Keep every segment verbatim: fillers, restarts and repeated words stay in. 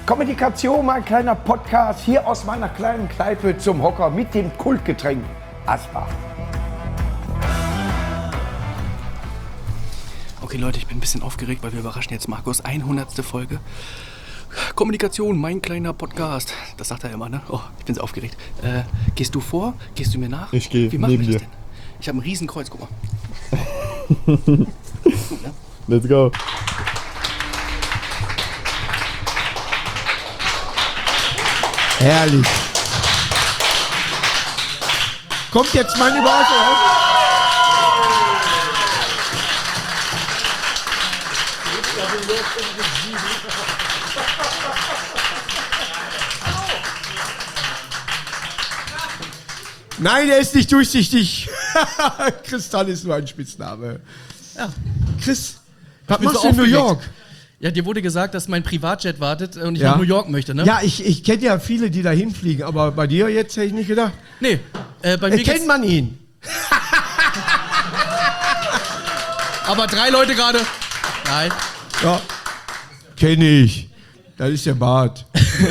Kommunikation, mein kleiner Podcast, hier aus meiner kleinen Kneipe zum Hocker mit dem Kultgetränk Asbach. Okay Leute, ich bin ein bisschen aufgeregt, weil wir überraschen jetzt Markus. hundertste Folge. Kommunikation, mein kleiner Podcast. Das sagt er immer, ne? Oh, ich bin so aufgeregt. Äh, gehst du vor? Gehst du mir nach? Ich gehe Wie machen neben wir das dir. denn? Ich habe ein Riesenkreuz, guck mal. Let's go. Herrlich. Kommt jetzt meine Überraschung. Nein, er ist nicht durchsichtig. Kristall ist nur ein Spitzname. Ja. Chris, was bin machst so du in New aufgeregt. York? Ja, dir wurde gesagt, dass mein Privatjet wartet und ich Ja. nach New York möchte, ne? Ja, ich, ich kenne ja viele, die da hinfliegen, aber bei dir jetzt hätte ich nicht gedacht. Nee, äh, bei mir Äh, kennt geht's, man ihn? aber drei Leute gerade. Nein. Ja, kenne ich. Das ist der Bart.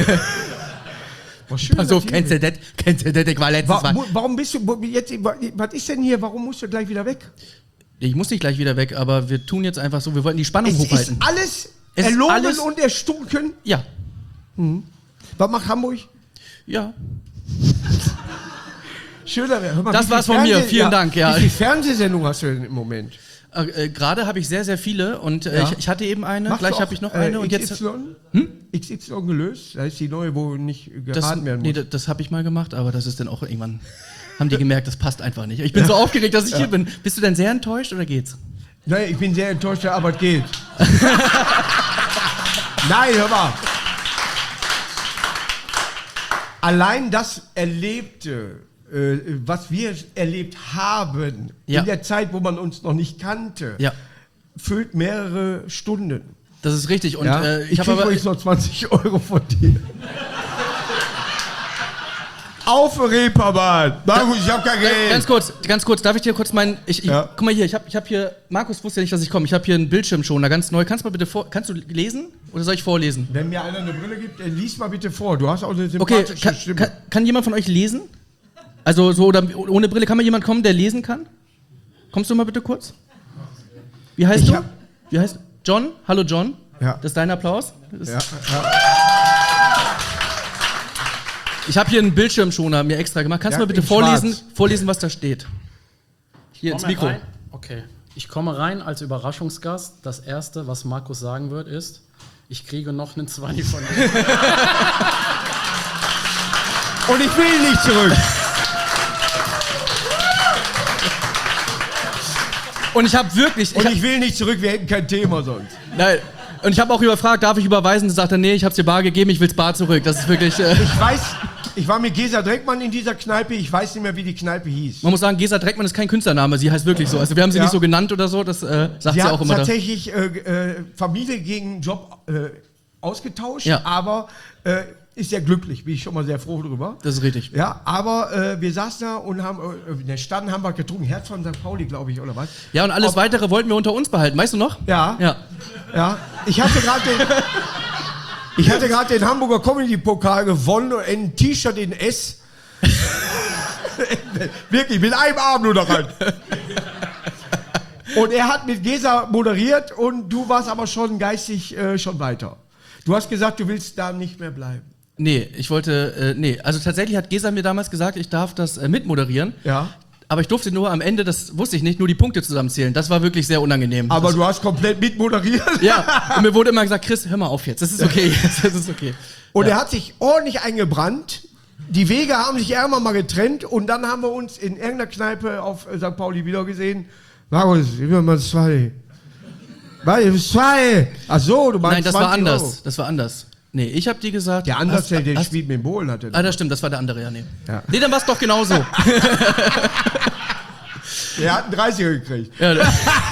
War schön, Pass auf, dass kennst du ihr- das? Kennst du das? Ich war letztes Wa- Mal. mu- Warum bist du wo- jetzt? Was ist denn hier? Warum musst du gleich wieder weg? Ich muss nicht gleich wieder weg, aber wir tun jetzt einfach so, wir wollten die Spannung Es ist hochhalten. alles Es ist erlogen alles- und erstunken. Ja, Was macht Hamburg? ja. Schöner. Hör mal, Das wie viel war's von mir. Fernseh- Vielen Dank, ja. Wie viele Fernsehsendungen hast du denn im Moment? Äh, äh, Gerade habe ich sehr, sehr viele und äh, Ja. ich, ich hatte eben eine, Machst gleich du habe auch, ich noch äh, eine und X jetzt. Y? Hm? X Y gelöst? Das ist die neue, wo nicht Das, geraten werden muss. nee, das, das habe ich mal gemacht, aber das ist dann auch irgendwann. Haben die gemerkt, das passt einfach nicht. Ich bin so aufgeregt, dass ich hier bin. Bist du denn sehr enttäuscht oder geht's? Nein, ich bin sehr enttäuscht, aber es geht. Nein, hör mal. Allein das Erlebte, äh, was wir erlebt haben, Ja. in der Zeit, wo man uns noch nicht kannte, Ja, füllt mehrere Stunden. das ist richtig. Und Ja? äh, ich ich habe kriege aber. übrigens noch zwanzig Euro von dir. Auf den Reeperbahn. Na gut, ich hab kein Geld. Ganz kurz, ganz kurz, darf ich dir kurz meinen. Ich, ich, Ja. Guck mal hier, ich habe ich hab hier. Markus wusste ja nicht, dass ich komme. Ich habe hier einen Bildschirmschoner, ganz neu. Kannst du mal bitte vor. Kannst du lesen? Oder soll ich vorlesen? Wenn mir einer eine Brille gibt, dann lies mal bitte vor. Du hast auch eine Okay, sympathische kann, Stimme. kann, kann jemand von euch lesen? Also so oder ohne Brille, kann mal jemand kommen, der lesen kann? Kommst du mal bitte kurz? Wie heißt Ich du? hab- Wie heißt John? Hallo John. Ja. Das ist dein Applaus. Das ist Ja, ja. Ich habe hier einen Bildschirmschoner mir extra gemacht. Kannst Ja, du mal bitte in vorlesen, schwarz. vorlesen, was da steht? Hier ins Komme Mikro. rein. Okay. Ich komme rein als Überraschungsgast. Das Erste, was Markus sagen wird, ist, ich kriege noch einen Zwanni von dir. Und ich will nicht zurück. Und ich habe wirklich, ich Und hab, ich will nicht zurück, wir hätten kein Thema sonst. nein, und ich habe auch überfragt, darf ich überweisen? Sie sagte, nee, ich habe dir bar gegeben, ich will's bar zurück. Das ist wirklich. Äh, Ich weiß, ich war mit Gesa Dreckmann in dieser Kneipe, ich weiß nicht mehr, wie die Kneipe hieß. man muss sagen, Gesa Dreckmann ist kein Künstlername, sie heißt wirklich so. Also wir haben sie Ja. nicht so genannt oder so, das äh, sagt Sie sie, auch hat immer. Da. tatsächlich äh, äh, Familie gegen Job äh, ausgetauscht, Ja. aber äh, ist sehr glücklich, bin ich schon mal sehr froh drüber. Das ist richtig. Ja, aber äh, wir saßen da und haben, äh, in der Stadt haben wir getrunken, Herz von Sankt Pauli, glaube ich, oder was? Ja, und alles Ob- Weitere wollten wir unter uns behalten, weißt du noch? Ja, Ja. ja. Ich hatte gerade den, ich hatte gerade den Hamburger Comedy Pokal gewonnen und ein T-Shirt in S. Wirklich, mit einem Arm nur da rein. Und er hat mit Gesa moderiert und du warst aber schon geistig äh, schon weiter. Du hast gesagt, du willst da nicht mehr bleiben. Nee, ich wollte, äh, nee, also tatsächlich hat Gesa mir damals gesagt, ich darf das äh, mitmoderieren. Ja. Aber ich durfte nur am Ende, das wusste ich nicht, nur die Punkte zusammenzählen. Das war wirklich sehr unangenehm. Aber das, du hast komplett mitmoderiert. ja, und mir wurde immer gesagt, Chris, hör mal auf jetzt, das ist okay, das ist okay. Und ja. er hat sich ordentlich eingebrannt. Die Wege haben sich irgendwann mal getrennt und dann haben wir uns in irgendeiner Kneipe auf äh, Sankt Pauli wieder gesehen. Markus, immer mal zwei. Was, zwei? Ach so, du meinst Nein, das war zwanzig anders, Euro. das war anders. Nee, ich hab dir gesagt... Der anders, hast- der den hast- spielt mit dem Bohlen hatte. Ah, das stimmt, das war der andere, ja, nee. Ja. Nee, dann war's doch genauso. Der hat einen dreißiger gekriegt. ja, ne.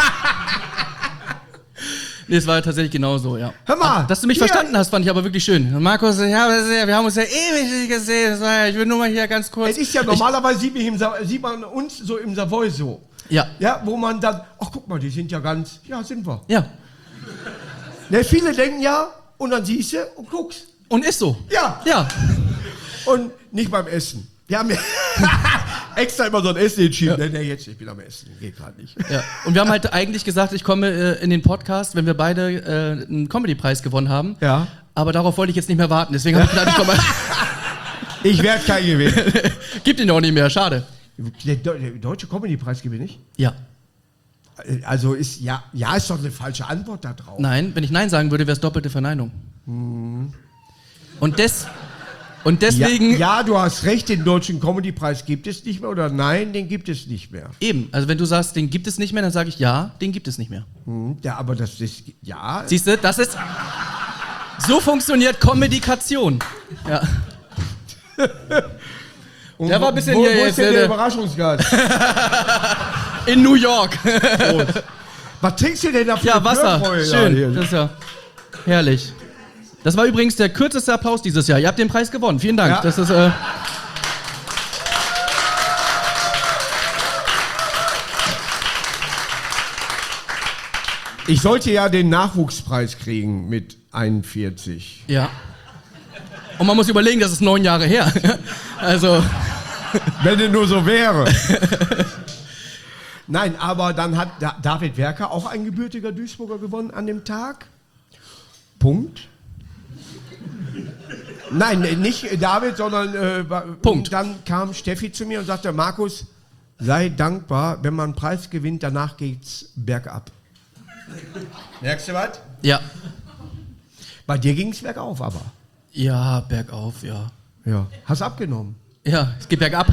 Nee, es war tatsächlich genauso, ja. Hör mal, Dass du mich hier- verstanden hast, fand ich aber wirklich schön. Markus, ja, wir haben uns ja ewig nicht gesehen. Das war ja, ich will nur mal hier ganz kurz... Es ist ja normalerweise, sieht, mich im Sa- sieht man uns so im Savoy so. Ja, Ja, wo man dann, ach guck mal, die sind ja ganz, ja, sind wir. ja. Ne, viele denken ja, und dann siehst du und guckst. Und ist so. Ja. Ja. Und nicht beim Essen. Wir haben ja extra immer so ein Essen entschieden. Ja. Nee, nee, jetzt, ich bin am Essen, geht gerade nicht. Ja. Und wir haben halt eigentlich gesagt, ich komme äh, in den Podcast, wenn wir beide äh, einen Comedy-Preis gewonnen haben. Ja. Aber darauf wollte ich jetzt nicht mehr warten, deswegen habe ich gedacht, ich komme. Ich werde kein Gewinn. Gibt ihn auch nicht mehr, schade. Der, der deutsche Comedy-Preis gewinne ich? Ja. Also ist, ja, ja, ist doch eine falsche Antwort da drauf. Nein, wenn ich Nein sagen würde, wäre es doppelte Verneinung. Hm. Und, des, und deswegen... Ja, ja, du hast recht, den deutschen Comedy-Preis gibt es nicht mehr oder nein, den gibt es nicht mehr. Eben, also wenn du sagst, den gibt es nicht mehr, dann sage ich ja, den gibt es nicht mehr. Hm, ja, aber das ist, ja... Siehst du, das ist... So funktioniert Kommunikation. Ja. Und der war ein bisschen wo, hier wo jetzt, ist denn der der Überraschungsgast? In New York. Was trinkst du denn da für Ja, eine Wasser. Klörfreude Schön. da? Das ist ja herrlich. Das war übrigens der kürzeste Applaus dieses Jahr. Ihr habt den Preis gewonnen. Vielen Dank. Ja. Das ist, äh Ich sollte ja den Nachwuchspreis kriegen mit einundvierzig. ja. Und man muss überlegen, das ist neun Jahre her. Also. Wenn es nur so wäre. Nein, aber dann hat Da- David Werker, auch ein gebürtiger Duisburger, gewonnen an dem Tag. Punkt. Nein, nicht David, sondern äh, Punkt. Dann kam Steffi zu mir und sagte, Markus, sei dankbar, wenn man einen Preis gewinnt, danach geht's bergab. Merkst du was? Ja. Bei dir ging es bergauf aber. Ja, bergauf, ja. Ja. Hast abgenommen. Ja, es geht bergab.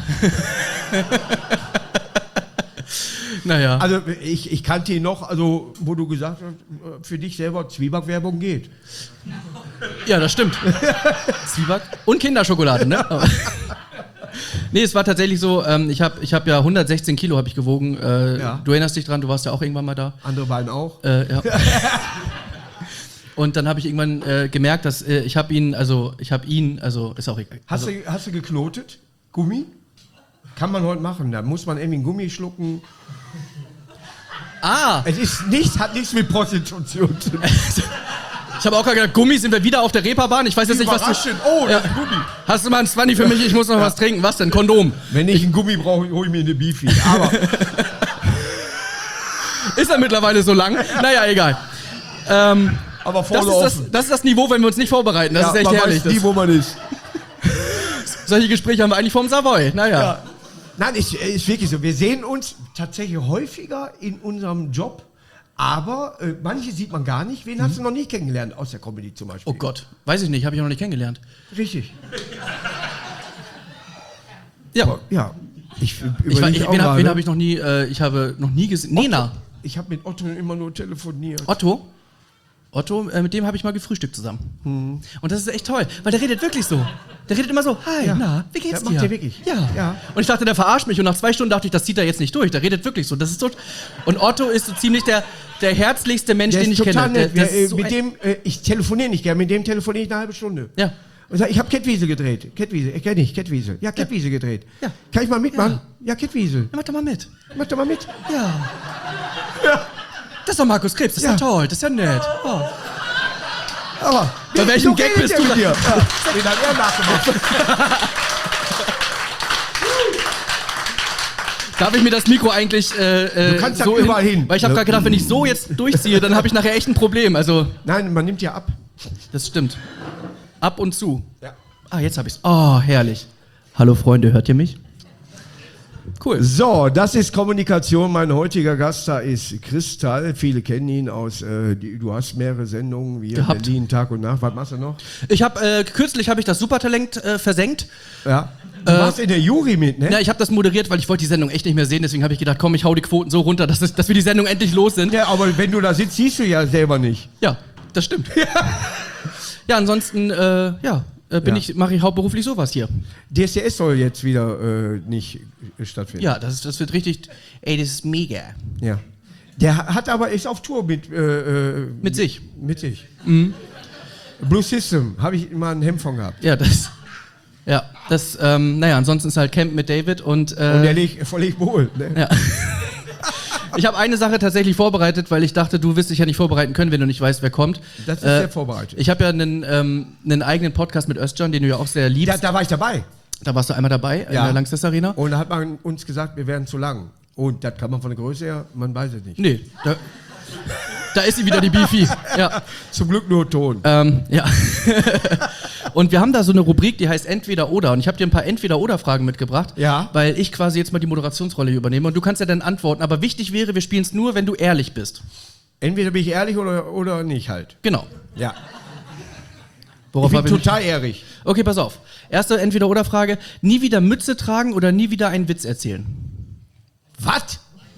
Naja. Also ich, ich kannte ihn noch, also wo du gesagt hast, für dich selber Zwieback-Werbung geht. Ja, das stimmt. Zwieback und Kinderschokolade, ne? Aber nee, es war tatsächlich so, ähm, ich habe ich hab ja hundertsechzehn Kilo hab ich gewogen. Äh, Ja. Du erinnerst dich dran, du warst ja auch irgendwann mal da. Andere beiden auch. Äh, ja. Und dann habe ich irgendwann äh, gemerkt, dass äh, ich habe ihn, also ich habe ihn, also ist auch egal. Hast, Also, du, hast du geknotet? Gummi? Kann man heute machen. Da muss man irgendwie einen Gummi schlucken. ah! Es ist nichts, hat nichts mit Prostitution zu tun. Ich habe auch gerade gedacht, Gummi, sind wir wieder auf der Reeperbahn? Ich weiß jetzt nicht, was du... Überraschend. Oh, Ja. das ist ein Gummi. Hast du mal ein Zwanni für mich? Ich muss noch was trinken. Was denn? Kondom. Wenn ich einen Gummi brauche, hole ich mir eine Beefy. Aber Ist er mittlerweile so lang? Naja, egal. Ähm, aber das, vorne ist das, offen. das ist das Niveau, wenn wir uns nicht vorbereiten. Das Ja, ist echt man herrlich. weiß nie, Das, wo man ist. solche Gespräche haben wir eigentlich vorm Savoy. Naja. Ja. Nein, ist, ist wirklich so. Wir sehen uns tatsächlich häufiger in unserem Job, aber äh, manche sieht man gar nicht. Wen hast du noch nie kennengelernt aus der Comedy zum Beispiel? Oh Gott, weiß ich nicht, habe ich noch nicht kennengelernt. Richtig. Ja. Ja. Ich, Ich, war- überleg ich, auch wen habe gerade. hab ich noch nie, äh, ich habe noch nie gesehen. Nena. Ich habe mit Otto immer nur telefoniert. Otto. Otto, äh, mit dem habe ich mal gefrühstückt zusammen. Und das ist echt toll, weil der redet wirklich so. Der redet immer so, hi, Ja. na, wie geht's Das dir? macht der wirklich. Ja. Ja. Und ich dachte, der verarscht mich und nach zwei Stunden dachte ich, das zieht er jetzt nicht durch. Der redet wirklich so. Das ist so. Und Otto ist so ziemlich der, der herzlichste Mensch, Der den ist ich total kenne. Der, nett. der Wir, äh, ist so mit ein- dem, äh, ich telefoniere nicht gern, mit dem telefoniere ich eine halbe Stunde. Ja. Und sag, ich habe Kettwiese gedreht. Kettwiese, ich kenne ich, Kettwiese. Ja, Kettwiese gedreht. Ja. Kann ich mal mitmachen? Ja, Kettwiese. Ja, mach doch mal mit. Mach doch mal mit. Ja. Ja. Das ist doch Markus Krebs, das ist Ja. ja toll, das ist ja nett. Oh. Aber Bei welchem so Gag redet bist der du mit da? dir? Ja. Den hat er nachgemacht. Darf ich mir das Mikro eigentlich äh, Du kannst da so überall hin. Weil ich habe Ja. gerade gedacht, wenn ich so jetzt durchziehe, dann habe ich nachher echt ein Problem. Also, Nein, man nimmt ja ab. das stimmt. Ab und zu. Ja. Ah, jetzt habe ich's. Oh, herrlich. Hallo Freunde, hört ihr mich? Cool. So, das ist Kommunikation. Mein heutiger Gast da ist Kristall. Viele kennen ihn aus, äh, die, du hast mehrere Sendungen wie Gehabt. Berlin Tag und Nacht. Was machst du noch? Ich habe äh, kürzlich habe ich das Supertalent äh, versenkt. Ja. Du warst in der Jury mit, ne? Ja, ich habe das moderiert, weil ich wollte die Sendung echt nicht mehr sehen. Deswegen habe ich gedacht, komm, ich hau die Quoten so runter, dass, es, dass wir die Sendung endlich los sind. Ja, aber wenn du da sitzt, siehst du ja selber nicht. Ja, das stimmt. Ja, ansonsten, äh, ja, äh, bin Ja. ich, mache ich hauptberuflich sowas hier. D S D S soll jetzt wieder äh, nicht äh, stattfinden. Ja, das, das wird richtig. Ey, das ist mega. Ja. Der ha- hat aber ist auf Tour mit äh, äh, Mit sich. Mit sich. Blue System, habe ich mal ein Hemd von gehabt. Ja, das. Ja, das, ähm, naja, ansonsten ist halt Camp mit David und. Äh, Und der liegt völlig wohl. Ne? ja. Ich habe eine Sache tatsächlich vorbereitet, weil ich dachte, du wirst dich ja nicht vorbereiten können, wenn du nicht weißt, wer kommt. Das ist äh, sehr vorbereitet. Ich habe ja einen, ähm, einen eigenen Podcast mit Özcan, den du ja auch sehr liebst. Da, da war ich dabei. Da warst du einmal dabei in Ja. der Langsess Arena. Und da hat man uns gesagt, wir wären zu lang. Und das kann man von der Größe her, man weiß es nicht. Nee, da, da ist sie wieder, die Beefy. Ja. Zum Glück nur Ton. Ähm, ja. Und wir haben da so eine Rubrik, die heißt Entweder-Oder. Und ich habe dir ein paar Entweder-Oder-Fragen mitgebracht, Ja. weil ich quasi jetzt mal die Moderationsrolle hier übernehme. Und du kannst ja dann antworten. Aber wichtig wäre, wir spielen es nur, wenn du ehrlich bist. Entweder bin ich ehrlich oder, oder nicht halt. Genau. Ja. Worauf Ich habe bin ich total ehrlich. Okay, pass auf. Erste Entweder-Oder-Frage. Nie wieder Mütze tragen oder nie wieder einen Witz erzählen? Was?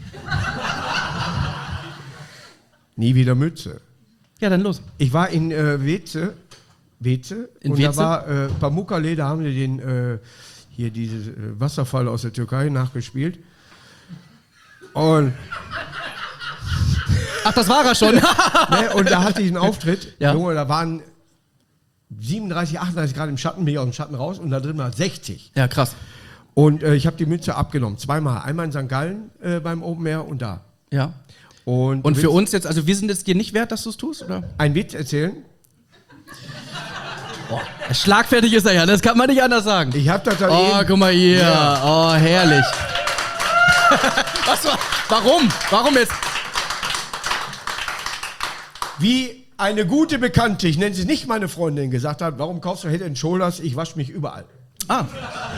Nie wieder Mütze. Ja, dann los. Ich war in äh, Weze, Weze, In und Weze? da war äh, Pamukkale, da haben wir den äh, hier dieses äh, Wasserfall aus der Türkei nachgespielt. Und, Ach, das war er schon. ne, und da hatte ich einen Auftritt. Ja. Junge, da waren siebenunddreißig, achtunddreißig Grad im Schatten, bin ich aus dem Schatten raus und da drin war sechzig. Ja, krass. Und äh, ich habe die Mütze abgenommen, zweimal. Einmal in Sankt Gallen äh, beim Open Air und da. Ja. Und, Und du für willst uns jetzt, also wir sind es dir nicht wert, dass du es tust, oder? einen Witz erzählen? Schlagfertig ist er ja, das kann man nicht anders sagen. Ich habe das da Oh, eben... guck mal hier. Ja. Oh, herrlich. Was war? Warum? Warum jetzt? Wie eine gute Bekannte, ich nenne sie nicht meine Freundin, gesagt hat, warum kaufst du Head and Shoulders? Ich wasche mich überall. Ah.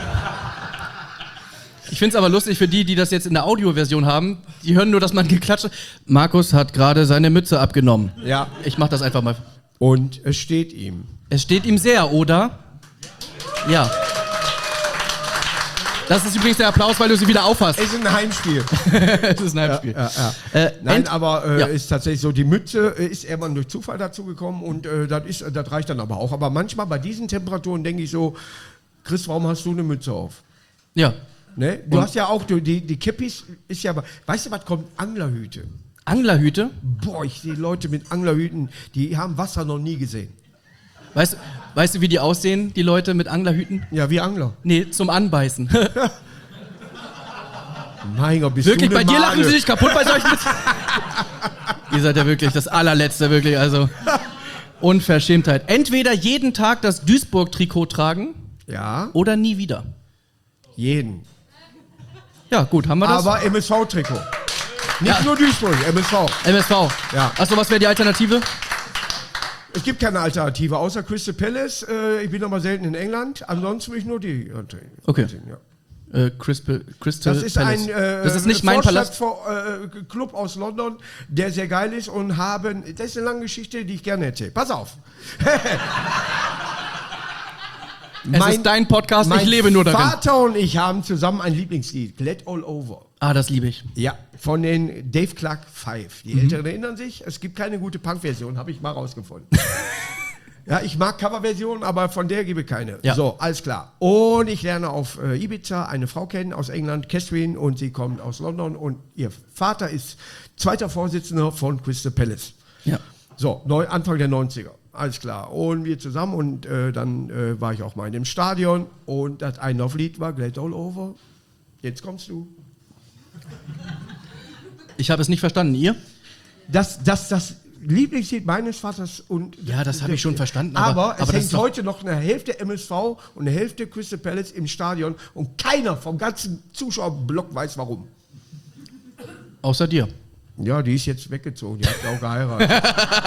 Ich finde es aber lustig für die, die das jetzt in der Audioversion haben. Die hören nur, dass man geklatscht hat. Markus hat gerade seine Mütze abgenommen. Ja. Ich mach das einfach mal. Und es steht ihm. Es steht ihm sehr, oder? Ja. Das ist übrigens der Applaus, weil du sie wieder aufhast. Es ist ein Heimspiel. Es ist ein Heimspiel. Ja, ja. Äh, Nein, Ent- aber äh, Ja. ist tatsächlich so, die Mütze äh, ist irgendwann durch Zufall dazu gekommen und äh, das ist, das reicht dann aber auch. Aber manchmal bei diesen Temperaturen denke ich so, Chris, warum hast du eine Mütze auf? Ja. Ne? Du Und- hast ja auch, du, die, die Kippis ist ja, weißt du, was kommt? Anglerhüte. Anglerhüte? Boah, ich sehe Leute mit Anglerhüten, die haben Wasser noch nie gesehen. Weißt, weißt du, wie die aussehen, die Leute mit Anglerhüten? Ja, wie Angler. Nee, zum Anbeißen. Mein Gott, bist Wirklich, du bei eine dir lachen Made. sie sich kaputt bei solchen Witzen. Ihr seid ja wirklich das allerletzte, wirklich, also Unverschämtheit. Entweder jeden Tag das Duisburg-Trikot tragen Ja, oder nie wieder. jeden. Ja, gut, haben wir das? Aber M S V-Trikot. Nicht Ja. nur Duisburg, M S V. M S V. Ja. Achso, was wäre die Alternative? Es gibt keine Alternative, außer Crystal Palace. Äh, ich bin aber selten in England. Ansonsten will ich nur die. Okay. Ja. Äh, Crystal, Crystal Das ist Palace. ein äh, das ist nicht mein Palast. Vorstadt- äh, Club aus London, der sehr geil ist und haben. Das ist eine lange Geschichte, die ich gerne erzähle. Pass auf. Es ist dein Podcast, ich lebe nur darin. Mein Vater und ich haben zusammen ein Lieblingslied, Glad All Over. Ah, das liebe ich. Ja, von den Dave Clark Five. Die Mhm. Älteren erinnern sich, es gibt keine gute Punk-Version, habe ich mal rausgefunden. Ja, ich mag Coverversionen, aber von der gebe ich keine. Ja. So, alles klar. Und ich lerne auf äh, Ibiza eine Frau kennen aus England, Catherine, und sie kommt aus London und ihr Vater ist zweiter Vorsitzender von Crystal Palace. Ja. So, neu, Anfang der neunziger. Alles klar. Und wir zusammen und äh, dann äh, war ich auch mal in dem Stadion und das Einlauflied war Glad All Over. Jetzt kommst du. Ich habe es nicht verstanden. Ihr? Das, das, das Lieblingslied meines Vaters und. Ja, das habe ich schon verstanden, Aber, aber- es aber das hängt ist doch- heute noch eine Hälfte M S V und eine Hälfte Crystal Palace im Stadion und keiner vom ganzen Zuschauerblock weiß warum. Außer dir. Ja, die ist jetzt weggezogen. Die hat ja auch geheiratet.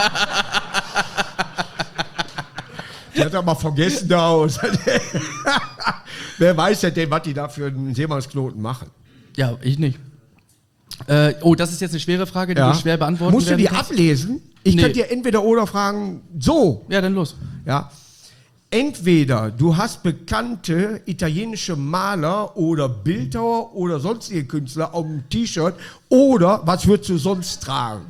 Die hat aber vergessen da aus. Wer weiß denn, was die da für einen Seemannsknoten machen? Ja, ich nicht. Äh, oh, das ist jetzt eine schwere Frage, die du schwer beantworten Musst du die werden kannst. ablesen? Ich Nee. könnte dir entweder oder fragen, so. Ja, dann los. Ja. Entweder du hast bekannte italienische Maler oder Bildhauer oder sonstige Künstler auf dem T-Shirt oder was würdest du sonst tragen?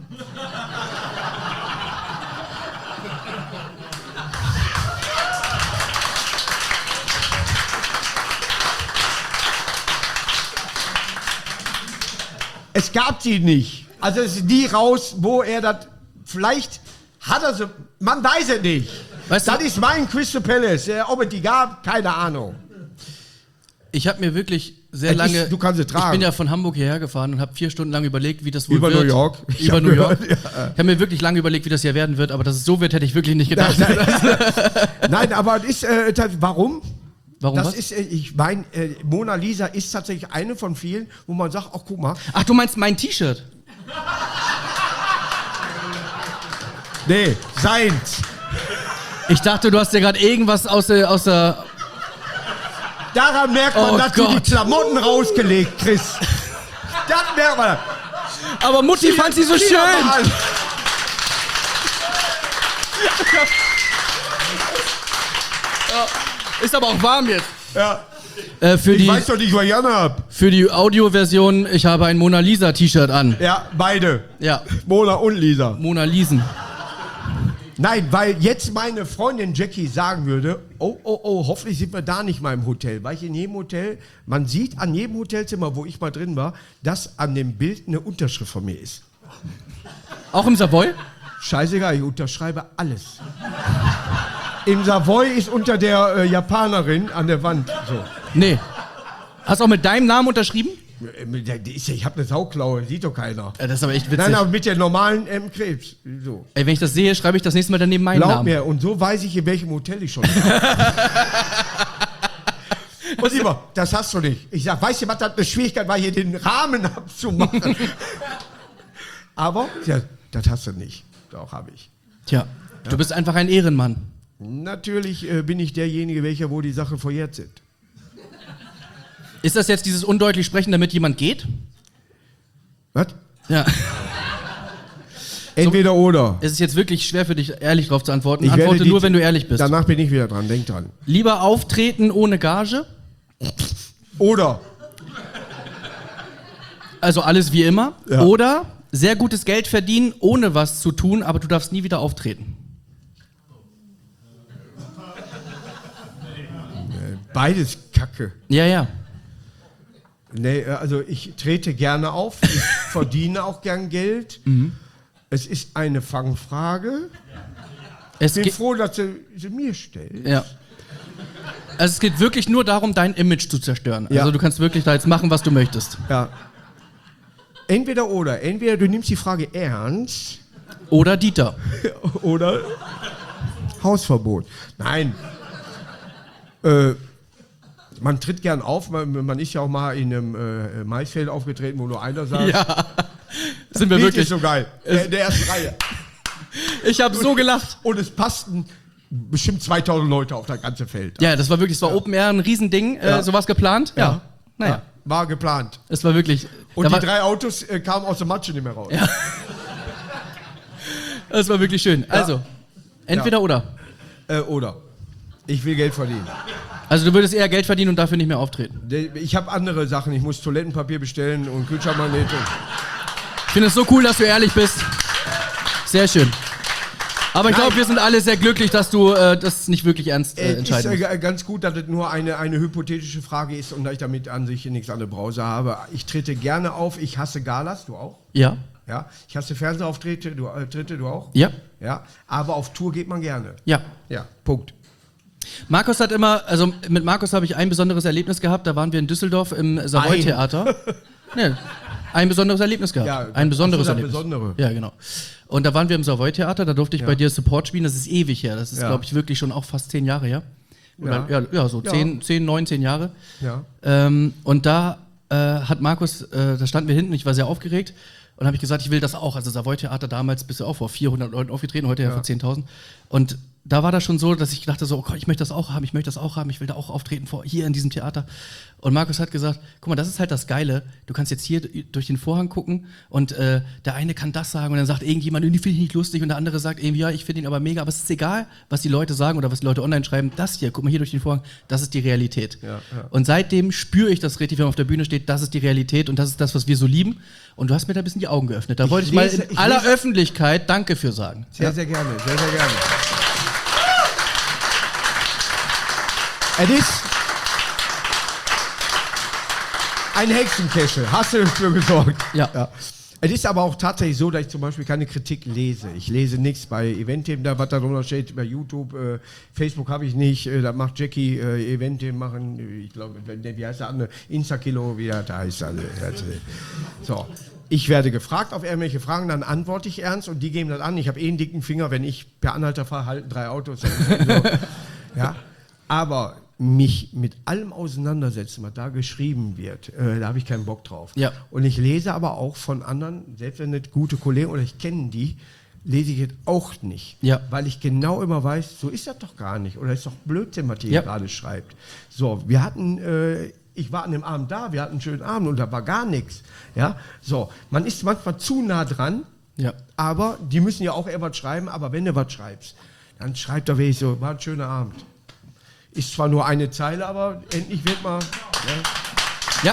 Es gab sie nicht. Also es ist nie raus, wo er das, vielleicht hat er sie, man weiß es nicht. Weißt du- das ist mein Crystal Palace. Äh, ob es die gab, keine Ahnung. Ich habe mir wirklich sehr Es lange. ist- du kannst sie tragen. Ich bin ja von Hamburg hierher gefahren und habe vier Stunden lang überlegt, wie das wohl Über wird. New York. Ich Über hab New York. gehört, ja. Ich habe mir wirklich lange überlegt, wie das hier werden wird, aber dass es so wird, hätte ich wirklich nicht gedacht. Nein, nein, nein, aber es ist, äh, das- warum? Warum Das was? ist, äh, ich meine, äh, Mona Lisa ist tatsächlich eine von vielen, wo man sagt, ach guck mal, Ach, du meinst mein T-Shirt? nee, seins. Ich dachte, du hast dir gerade irgendwas aus der, aus der. Daran merkt man, Oh dass du Gott. die Klamotten rausgelegt kriegst. Das merkt man. Aber Mutti fand sie so Zieh schön. doch mal an. Ist aber auch warm jetzt. Ja. Äh, für, Ich die, weiß doch nicht, was ich anhab. für die Audioversion, ich habe ein Mona Lisa T-Shirt an. Ja, beide. Ja, Mona und Lisa. Mona Lisen. Nein, weil jetzt meine Freundin Jackie sagen würde, oh, oh, oh, hoffentlich sind wir da nicht mal im Hotel. Weil ich in jedem Hotel, man sieht an jedem Hotelzimmer, wo ich mal drin war, dass an dem Bild eine Unterschrift von mir ist. Auch im Savoy? Scheißegal, ich unterschreibe alles. Im Savoy ist unter der äh, Japanerin an der Wand. So. Nee. Hast du auch mit deinem Namen unterschrieben? Äh, die ist ja- Ich habe eine Sauklaue, sieht doch keiner. Ja, das ist aber echt witzig. Nein, aber mit der normalen ähm, Krebs. So. Ey, wenn ich das sehe, schreibe ich das nächste Mal daneben meinen Glaub Namen. mir, und so weiß ich, in welchem Hotel ich schon war. Und immer, das hast du nicht. Ich sag, weißt du, was das eine Schwierigkeit war, hier den Rahmen abzumachen? Aber, ja, das hast du nicht. Doch, habe ich. Tja, du bist einfach ein Ehrenmann. Natürlich äh, bin ich derjenige, welcher wo die Sache verjährt sind. Ist das jetzt dieses undeutlich Sprechen, damit jemand geht? Was? Ja. Entweder oder. Es ist jetzt wirklich schwer für dich, ehrlich drauf zu antworten. Ich werde Antworte die- nur, wenn du ehrlich bist. Danach bin ich wieder dran, denk dran. Lieber auftreten ohne Gage, Oder. also alles wie immer, Ja. oder sehr gutes Geld verdienen, ohne was zu tun, aber du darfst nie wieder auftreten. Beides Kacke. Ja, ja. Nee, also ich trete gerne auf, ich verdiene auch gern Geld. Es ist eine Fangfrage. Es Ich bin geht, froh, dass du sie mir stellst. ja. Also es geht wirklich nur darum, dein Image zu zerstören. Ja. Also du kannst wirklich da jetzt machen, was du möchtest. Ja. Entweder oder. Entweder du nimmst die Frage ernst Oder Dieter. oder Hausverbot. Nein. Äh, man tritt gern auf, man, man ist ja auch mal in einem äh, Maisfeld aufgetreten, wo nur einer saß. Ja. Sind wir Bild wirklich. ist so geil. Der, der ersten Reihe. Ich habe so gelacht. Und es passten bestimmt zweitausend Leute auf das ganze Feld. Ja, das war wirklich, es war Open Air, ein Riesending. Äh, Ja. sowas geplant? Ja. Naja, Ja, war geplant. es war wirklich. Und da die war, drei Autos äh, kamen aus der Matsche nicht mehr raus. Ja. Das war wirklich schön. Also, entweder oder. Äh, oder. Ich will Geld verdienen. Also du würdest eher Geld verdienen und dafür nicht mehr auftreten. Der- Ich habe andere Sachen. Ich muss Toilettenpapier bestellen und Kühlschrankmagnete. Ich finde es so cool, dass du ehrlich bist. Sehr schön. Aber ich Nein. glaube, wir sind alle sehr glücklich, dass du äh, das nicht wirklich ernst äh, Es ist entscheiden musst. äh, ganz gut, dass es nur eine, eine hypothetische Frage ist und dass ich damit an sich nichts an der Brause habe. Ich trete gerne auf. Ich hasse Galas, du auch? Ja? Ja. Ich hasse Fernsehauftritte, du, äh, Tritte, du auch? Ja? Ja. Aber auf Tour geht man gerne. Ja. Ja. Punkt. Markus hat immer, also mit Markus habe ich ein besonderes Erlebnis gehabt. Da waren wir in Düsseldorf im Savoy-Theater. Nee, ein besonderes Erlebnis gehabt. Ja, ein besonderes ach so, das Erlebnis. Besondere. Ja, genau. Und da waren wir im Savoy-Theater, da durfte ich Ja. bei dir Support spielen. Das ist ewig her. Das ist, Ja. glaube ich, wirklich schon auch fast zehn Jahre her. Oder, Ja. ja. Ja, so Ja. zehn, zehn, neunzehn Jahre. Ja. Ähm, und da äh, hat Markus, äh, da standen wir hinten, ich war sehr aufgeregt und habe ich gesagt, ich will das auch. Also Savoy-Theater damals bist du auch vor vierhundert Leuten aufgetreten, heute ja, Ja. vor zehntausend. Und da war das schon so, dass ich dachte so, oh Gott, ich möchte das auch haben, ich möchte das auch haben, ich will da auch auftreten vor hier in diesem Theater. Und Markus hat gesagt, guck mal, das ist halt das Geile. Du kannst jetzt hier durch den Vorhang gucken und äh, der eine kann das sagen und dann sagt irgendjemand, die finde ich nicht lustig und der andere sagt irgendwie, ja, ich finde ihn aber mega. Aber es ist egal, was die Leute sagen oder was die Leute online schreiben. Das hier, guck mal hier durch den Vorhang, das ist die Realität. Ja, ja. Und seitdem spüre ich das richtig, wenn man auf der Bühne steht, das ist die Realität und das ist das, was wir so lieben. Und du hast mir da ein bisschen die Augen geöffnet. Da wollte ich mal lese- in ich aller lese- Öffentlichkeit Danke für sagen. Sehr, sehr gerne, sehr, sehr gerne. Es ist ein Hexenkessel, hast du dafür gesorgt. Ja. Es ist aber auch tatsächlich so, dass ich zum Beispiel keine Kritik lese. Ich lese nichts bei Eventim, da was da drunter steht, bei YouTube, äh, Facebook habe ich nicht, äh, da macht Jackie äh, Eventim machen, ich glaube, wie heißt der andere, Instakilo, wie das heißt. Also, also, so. Ich werde gefragt auf irgendwelche Fragen, dann antworte ich ernst und die geben das an. Ich habe eh einen dicken Finger, wenn ich per Anhalter fahre, halten drei Autos. So. Ja. Aber mich mit allem auseinandersetzen, was da geschrieben wird, äh, da habe ich keinen Bock drauf. Ja. Und ich lese aber auch von anderen, selbst wenn nicht gute Kollegen oder ich kenne die, lese ich jetzt auch nicht. Ja. Weil ich genau immer weiß, so ist das doch gar nicht. Oder ist doch Blödsinn, was die Ja. gerade schreibt. So, wir hatten, äh, ich war an dem Abend da, wir hatten einen schönen Abend und da war gar nichts. Ja, so, man ist manchmal zu nah dran, Ja. aber die müssen ja auch etwas schreiben, aber wenn du was schreibst, dann schreibt er wirklich so, war ein schöner Abend. Ist zwar nur eine Zeile, aber endlich wird mal. Ne? Ja.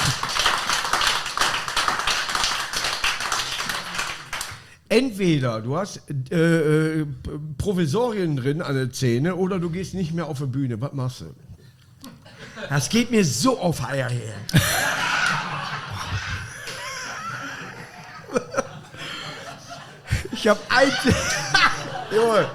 Entweder du hast äh, äh, Provisorien drin an der Zähne oder du gehst nicht mehr auf die Bühne. Was machst du? Das geht mir so auf Eier her. Ich hab ein. Junge.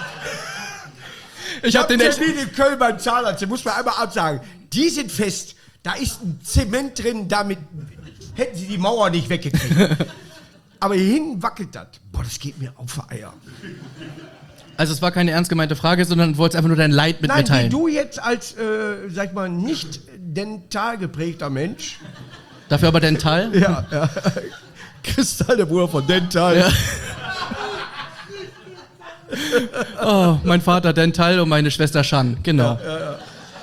Ich Ich hab habe den den echt. Termin in Köln beim Zahnarzt, den muss man einmal absagen. Die sind fest. Da ist ein Zement drin, damit hätten sie die Mauer nicht weggekriegt. Aber hierhin wackelt das. Boah, das geht mir auf die Eier. Also es war keine ernst gemeinte Frage, sondern du wolltest einfach nur dein Leid mit Nein, mir teilen. wie du jetzt als, äh, sag ich mal, nicht dental geprägter Mensch. Dafür aber Dental. Ja, ja. Kristall, der Bruder von Dental. Ja. Oh, mein Vater Dental und meine Schwester Shan, genau. Ja, ja, ja.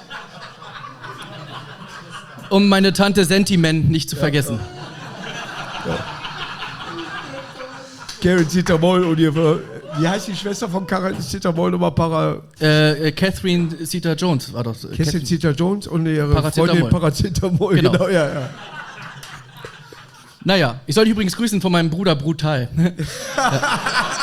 Um meine Tante Sentiment nicht zu vergessen. Karen Zittermoll und ihr, wie heißt die Schwester von Karen Zittermoll nochmal? Para, Äh, äh, Catherine Zeta-Jones war doch. Äh, Kerstin Zitterjones und ihre Paracetamol. Freundin Paracetamol. Genau. Genau, ja, ja. Naja, ich soll dich übrigens grüßen von meinem Bruder Brutal. Ja.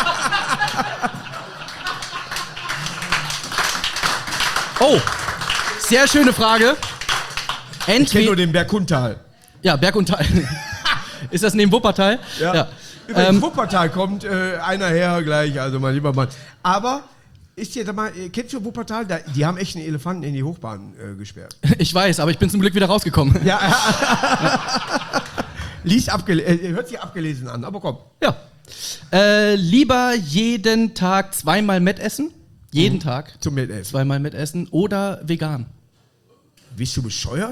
Oh, sehr schöne Frage. Ich kenne nur Entweder. den Bergkuntal. Ja, Berg und Tal. Ist das neben Wuppertal? Ja. Über Ähm, Wuppertal kommt äh, einer her gleich, also mein lieber Mann. Aber ist dir da mal, äh, kennst du Wuppertal? Da, die haben echt einen Elefanten in die Hochbahn äh, gesperrt. ich weiß, aber ich bin zum Glück wieder rausgekommen. Ja, ja. Lies abgele äh, hört sich abgelesen an, aber komm. Ja. Äh, lieber jeden Tag zweimal Met essen. Jeden Tag Zum Mitessen. zweimal Met essen oder vegan. Bist du bescheuert?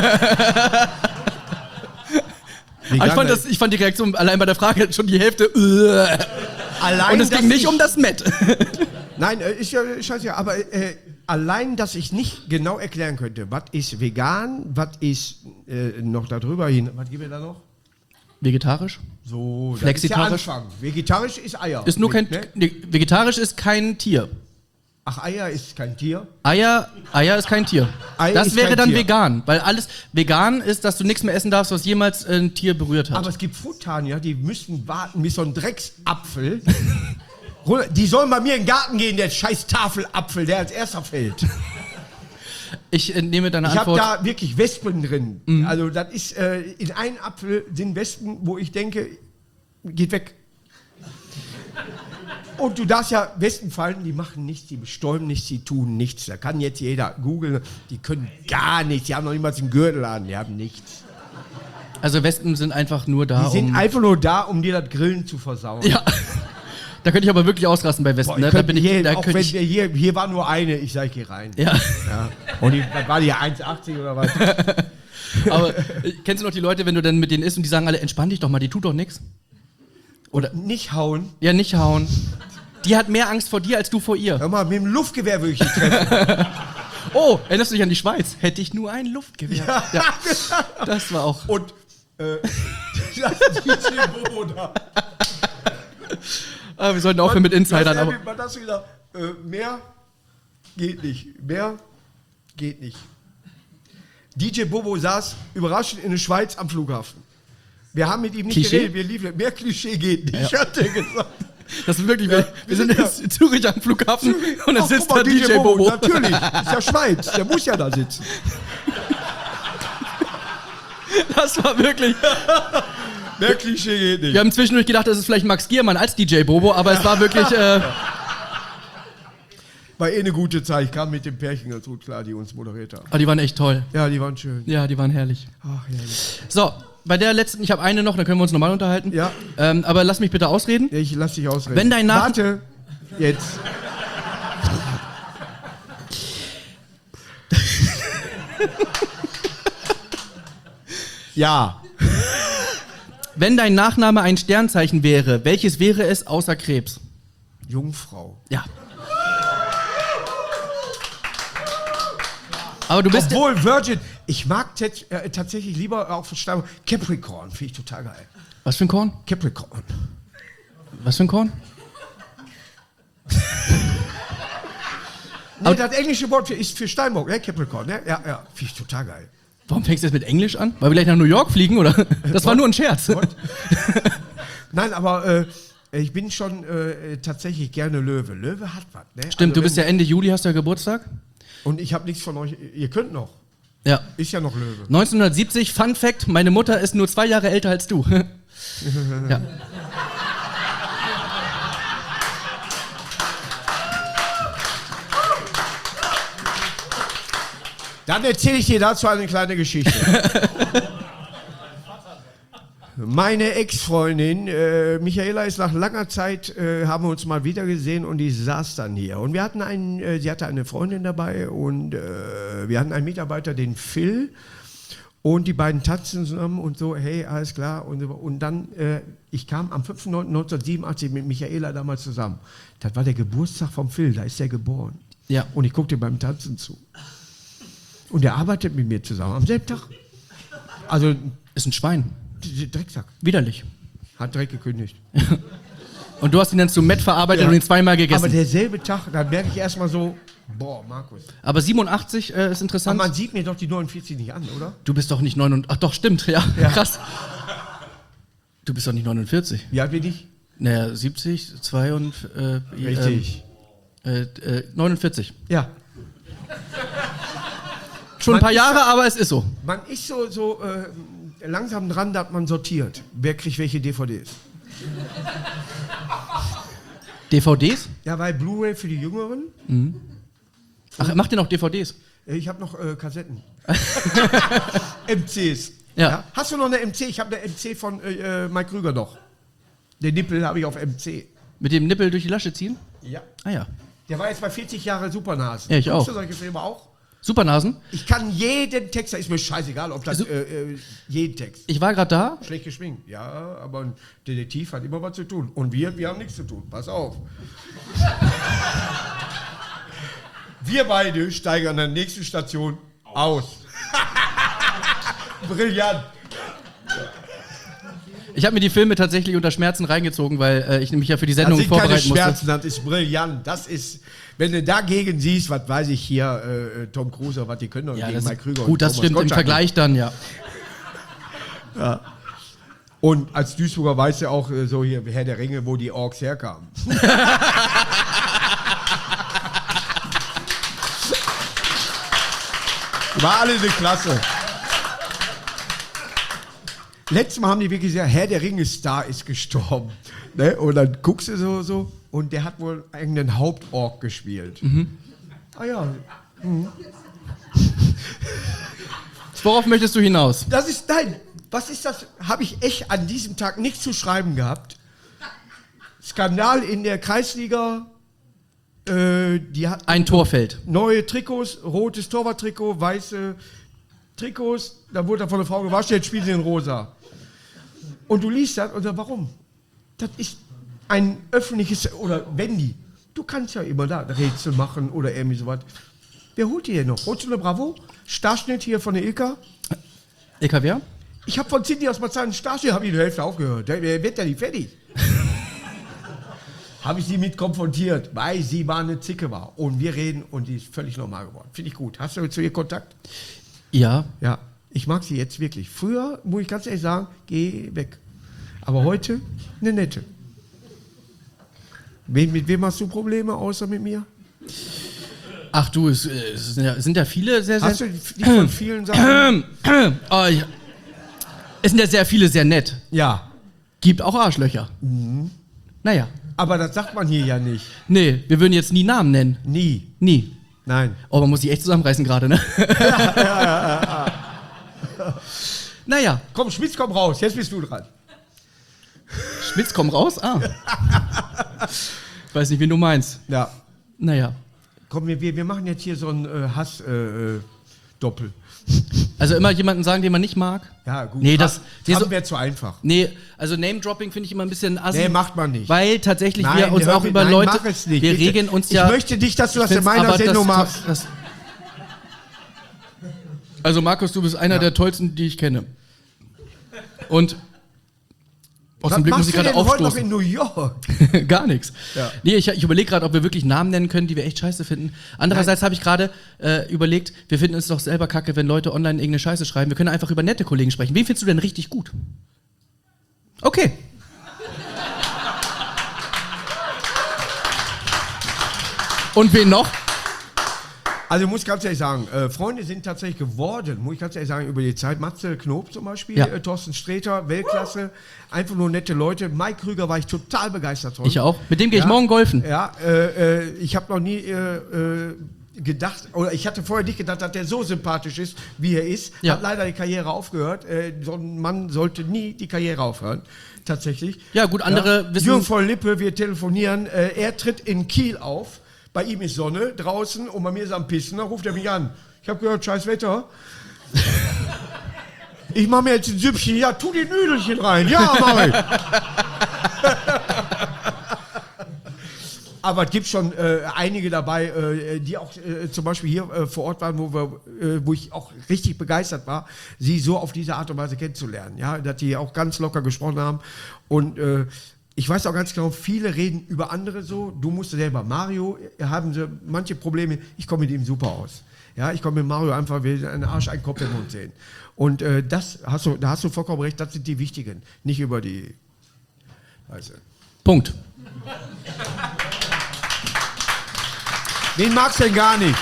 Aber ich, fand das, ich fand die Reaktion allein bei der Frage schon die Hälfte. Allein, Und es dass ging nicht ich- um das Met. Nein, äh, ist ja scheiße, aber äh, allein, dass ich nicht genau erklären könnte, was ist vegan, was ist äh, noch darüber hin, was gibt es da noch? Vegetarisch? So, Flexitarisch? Das ist der Anfang. Vegetarisch ist Eier. Ist nur kein. Ne? Nee, vegetarisch ist kein Tier. Ach, Eier ist kein Tier. Eier, Eier ist kein Tier. Ei das ist wäre kein dann Tier. vegan, weil alles vegan ist, dass du nichts mehr essen darfst, was jemals ein Tier berührt hat. Aber es gibt Frutanier, die müssen warten, bis so ein Drecksapfel. runter- die sollen bei mir in den Garten gehen, der scheiß Tafelapfel, der als erster fällt. Ich entnehme deine Ich habe Antwort. da wirklich Wespen drin. Also das ist, äh, in einem Apfel sind Wespen, wo ich denke, geht weg. Und du darfst ja Wespen fallen, die machen nichts, die bestäuben nichts, die tun nichts. Da kann jetzt jeder googeln, die können gar nichts, die haben noch niemals einen Gürtel an, die haben nichts. Also Wespen sind einfach nur da, Die sind um. einfach nur da, um dir das Grillen zu versauen. Ja. Da könnte ich aber wirklich ausrasten bei Wespen. Boah, Ne? ich Da könnte bin ich. hier, Da auch könnte wenn ich wir hier, hier war nur eine, ich sag, ich geh rein. ja. Ja. Und die, was war die eins achtzig oder was? Aber äh, kennst du noch die Leute, wenn du dann mit denen isst und die sagen alle, entspann dich doch mal, die tut doch nichts? Oder Nicht hauen. ja, nicht hauen. Die hat mehr Angst vor dir als du vor ihr. Hör mal, mit dem Luftgewehr würde ich dich treffen. Oh, erinnerst du dich an die Schweiz? Hätte ich nur ein Luftgewehr. Ja. Das war auch. Und äh, das ist die Bobo da. Ah, wir sollten aufhören mit Insidern. Was, Aber was hast du gesagt? Äh, mehr geht nicht. Mehr geht nicht. D J Bobo saß überraschend in der Schweiz am Flughafen. Wir haben mit ihm nicht Klischee? geredet, wir liefen. Mehr Klischee geht nicht, hat er gesagt. das ist wirklich. Wir, wir sind jetzt in Zürich am Flughafen und dann Ach, sitzt guck mal, da D J Bobo. Natürlich, ist ja Schweiz, der muss ja da sitzen. Das war wirklich. Mehr Klischee geht nicht. Wir haben zwischendurch gedacht, das ist vielleicht Max Giermann als D J Bobo, aber es war wirklich... Äh, War eh eine gute Zeit. Ich kam mit dem Pärchen ganz gut klar, die uns moderiert haben. oh, die waren echt toll. Ja, die waren schön. Ja, die waren herrlich. Ach, herrlich. So, bei der letzten, ich habe eine noch, dann können wir uns nochmal unterhalten. Ja. Ähm, aber lass mich bitte ausreden. Ich lass dich ausreden. Wenn dein Nach- Warte. Jetzt. Ja. Wenn dein Nachname ein Sternzeichen wäre, welches wäre es außer Krebs? Jungfrau. Ja. Aber du bist... Obwohl Virgin, ich mag tats- äh, tatsächlich lieber auf Versteigerung Capricorn, finde ich total geil. Was für ein Korn? Capricorn. Was für ein Korn? Nee, das englische Wort für, ist für Steinbock, ne? Capricorn, ne? Ja, ja, finde ich total geil. Warum fängst du jetzt mit Englisch an? Weil wir gleich nach New York fliegen, oder? Das war nur ein Scherz. Nein, aber äh, ich bin schon äh, tatsächlich gerne Löwe. Löwe hat was, ne? Stimmt, Also du bist ja Ende Juli, hast du ja Geburtstag? Und ich habe nichts von euch, ihr könnt noch. Ja. Ist ja noch Löwe. neunzehnhundertsiebzig, Fun Fact, meine Mutter ist nur zwei Jahre älter als du. Ja. Dann erzähle ich dir dazu eine kleine Geschichte. Meine Ex-Freundin, äh, Michaela, ist nach langer Zeit, äh, haben wir uns mal wieder gesehen und die saß dann hier. Und wir hatten einen, äh, sie hatte eine Freundin dabei und äh, wir hatten einen Mitarbeiter, den Phil. Und die beiden tanzen zusammen und so, hey, alles klar. Und, und dann, äh, ich kam am fünften neunten neunzehnhundertsiebenundachtzig mit Michaela damals zusammen. Das war der Geburtstag vom Phil, da ist er geboren. Ja. Und ich guckte beim Tanzen zu. Und er arbeitet mit mir zusammen am selben Tag. Also, Ist ein Schwein. d- Drecksack. Widerlich. Hat direkt gekündigt. Und du hast ihn dann zu Met verarbeitet Ja. und ihn zweimal gegessen. Aber Aber, derselbe Tag, da merke ich erstmal so, boah, Markus. siebenundachtzig äh, ist Aber interessant. man sieht mir doch die neunundvierzig nicht an, oder? Du bist doch nicht neunundvierzig. Ach doch, stimmt, ja. Ja. Krass. Du bist doch nicht neunundvierzig. Wie alt bin ich? Naja, siebzig, zwei und... Äh, Richtig. Ähm, äh, äh, neunundvierzig. Ja. Schon ein Man paar ist Jahre, aber es ist so. Man ist so, so äh, langsam dran, dass man sortiert. Wer kriegt welche D V Ds? D V Ds? Ja, weil Blu-ray für die Jüngeren. Ach, macht ihr noch D V Ds? Äh, Ich habe noch äh, Kassetten. M Cs. Ja. Hast du noch eine M C? Ich habe eine M C von äh, äh, Mike Krüger noch. Den Nippel habe ich auf M C. Mit dem Nippel durch die Lasche ziehen? Ja. Ah ja. Der war jetzt bei vierzig Jahre Supernasen. Ja, ich Guckst auch. du solche Filme auch? Supernasen. Ich kann jeden Text, da ist mir scheißegal, ob das Also- äh, äh, jeden Text. Ich war gerade da. Schlecht geschminkt. Ja, aber ein Detektiv hat immer was zu tun. Und wir, wir haben nichts zu tun. Pass auf. Wir beide steigen an der nächsten Station aus. Brillant. Ich habe mir die Filme tatsächlich unter Schmerzen reingezogen, weil äh, ich mich ja für die Das Sendung sind keine vorbereiten musste. Schmerzen, das ist brillant. Das ist, wenn du dagegen siehst, was weiß ich hier, äh, Tom Cruise, was die können doch Ja, gegen das Mike ist, Krüger. und gut, das Thomas stimmt im Gottschalk. Vergleich dann, ja. Und als Duisburger weißt du auch äh, so hier, Herr der Ringe, wo die Orks herkamen. War alle eine Klasse. Letztes Mal haben die wirklich gesagt, Herr der Ringe-Star ist gestorben. Ne? Und dann guckst du so, so und der hat wohl irgendeinen Hauptork gespielt. Ah ja, Worauf möchtest du hinaus? das ist, nein, was ist das? Habe ich echt an diesem Tag nichts zu schreiben gehabt. Skandal in der Kreisliga. Äh, die hat Ein Torfeld. neue Trikots, rotes Torwarttrikot, weiße Trikots. Da wurde dann von der Frau gewaschen, jetzt spielen sie in rosa. Und du liest das und sagst, warum? Das ist ein öffentliches, oder Wendy, du kannst ja immer da Rätsel machen oder irgendwie sowas. Wer holt die denn noch? Holst du eine Bravo? Starschnitt hier von der Ilka? E K W? Ich habe von Cindy aus Marzahn einen Starschnitt, habe ich die Hälfte aufgehört. Der der wird ja nicht fertig. Habe ich sie mit konfrontiert, weil sie mal eine Zicke war. Und wir reden und die ist völlig normal geworden. Finde ich gut. Hast du zu ihr Kontakt? Ja. Ja, ich mag sie jetzt wirklich. Früher, muss ich ganz ehrlich sagen, geh weg. Aber heute eine nette. Wen, mit wem hast du Probleme, außer mit mir? Ach du, es, es sind, ja, sind ja viele sehr, sehr... Hast du die von vielen Sachen? oh, ja. Es sind ja sehr viele sehr nett. Ja. Gibt auch Arschlöcher. Mhm. Naja. Aber das sagt man hier ja nicht. Nee, wir würden jetzt nie Namen nennen. Nie. Nie. Nein. Oh, man muss sich echt zusammenreißen gerade, ne? Ja, ja, ja, ja. Naja. Komm, Schmitz, komm raus. Jetzt bist du dran. Schmitz, komm raus? Ah. Ich weiß nicht, wen du meinst. Ja. Naja. Komm, wir, wir machen jetzt hier so ein äh, Hass-Doppel. Äh, also immer jemanden sagen, den man nicht mag? Ja, gut. Nee, das nee, so, wäre zu einfach. Nee, also Name-Dropping finde ich immer ein bisschen assi. Nee, macht man nicht. Weil tatsächlich nein, wir uns auch mir, über nein, Leute... Mach es nicht, wir bitte. regeln uns ja... Ich möchte nicht, dass du das in meiner aber Sendung das, machst. Das, also Markus, du bist einer ja. der tollsten, die ich kenne. Und... Aus Was dem Blick muss machst ich du gerade denn heute noch aufstoßen. in New York? Gar nichts. Ja. Nee, ich, ich überlege gerade, ob wir wirklich Namen nennen können, die wir echt scheiße finden. Andererseits habe ich gerade äh, überlegt, wir finden es doch selber kacke, wenn Leute online irgendeine Scheiße schreiben. Wir können einfach über nette Kollegen sprechen. Wen findest du denn richtig gut? Okay. Und wen noch? Also ich muss ganz ehrlich sagen, äh, Freunde sind tatsächlich geworden, muss ich ganz ehrlich sagen, über die Zeit. Matze Knob zum Beispiel, Ja. äh, Thorsten Sträter, Weltklasse, einfach nur nette Leute. Mike Krüger war ich total begeistert von. Ich auch. Mit dem gehe ich ja, morgen golfen. Ja, äh, äh, ich habe noch nie äh, äh, gedacht, oder ich hatte vorher nicht gedacht, dass der so sympathisch ist, wie er ist. Ja. Hat leider die Karriere aufgehört. Äh, so ein Mann sollte nie die Karriere aufhören. Tatsächlich. Ja, gut, andere ja. wissen... Jürgen von Lippe, wir telefonieren. Äh, er tritt in Kiel auf. Bei ihm ist Sonne draußen und bei mir ist am Pissen. Dann ruft er mich an. Ich habe gehört, scheiß Wetter. Ich mache mir jetzt ein Süppchen. Ja, tu die Nüdelchen rein. Ja, mach ich. Aber es gibt schon äh, einige dabei, äh, die auch äh, zum Beispiel hier äh, vor Ort waren, wo, wir, äh, wo ich auch richtig begeistert war, sie so auf diese Art und Weise kennenzulernen. Ja, dass die auch ganz locker gesprochen haben. Und äh, ich weiß auch ganz genau, viele reden über andere so. Du musst selber. Mario, haben sie manche Probleme. Ich komme mit ihm super aus. Ja, ich komme mit Mario einfach wie ein Arsch, ein Kopf im Mund sehen. Und äh, das hast du, da hast du vollkommen recht, das sind die wichtigen. Nicht über die. Also. Punkt. Wen magst du denn gar nicht?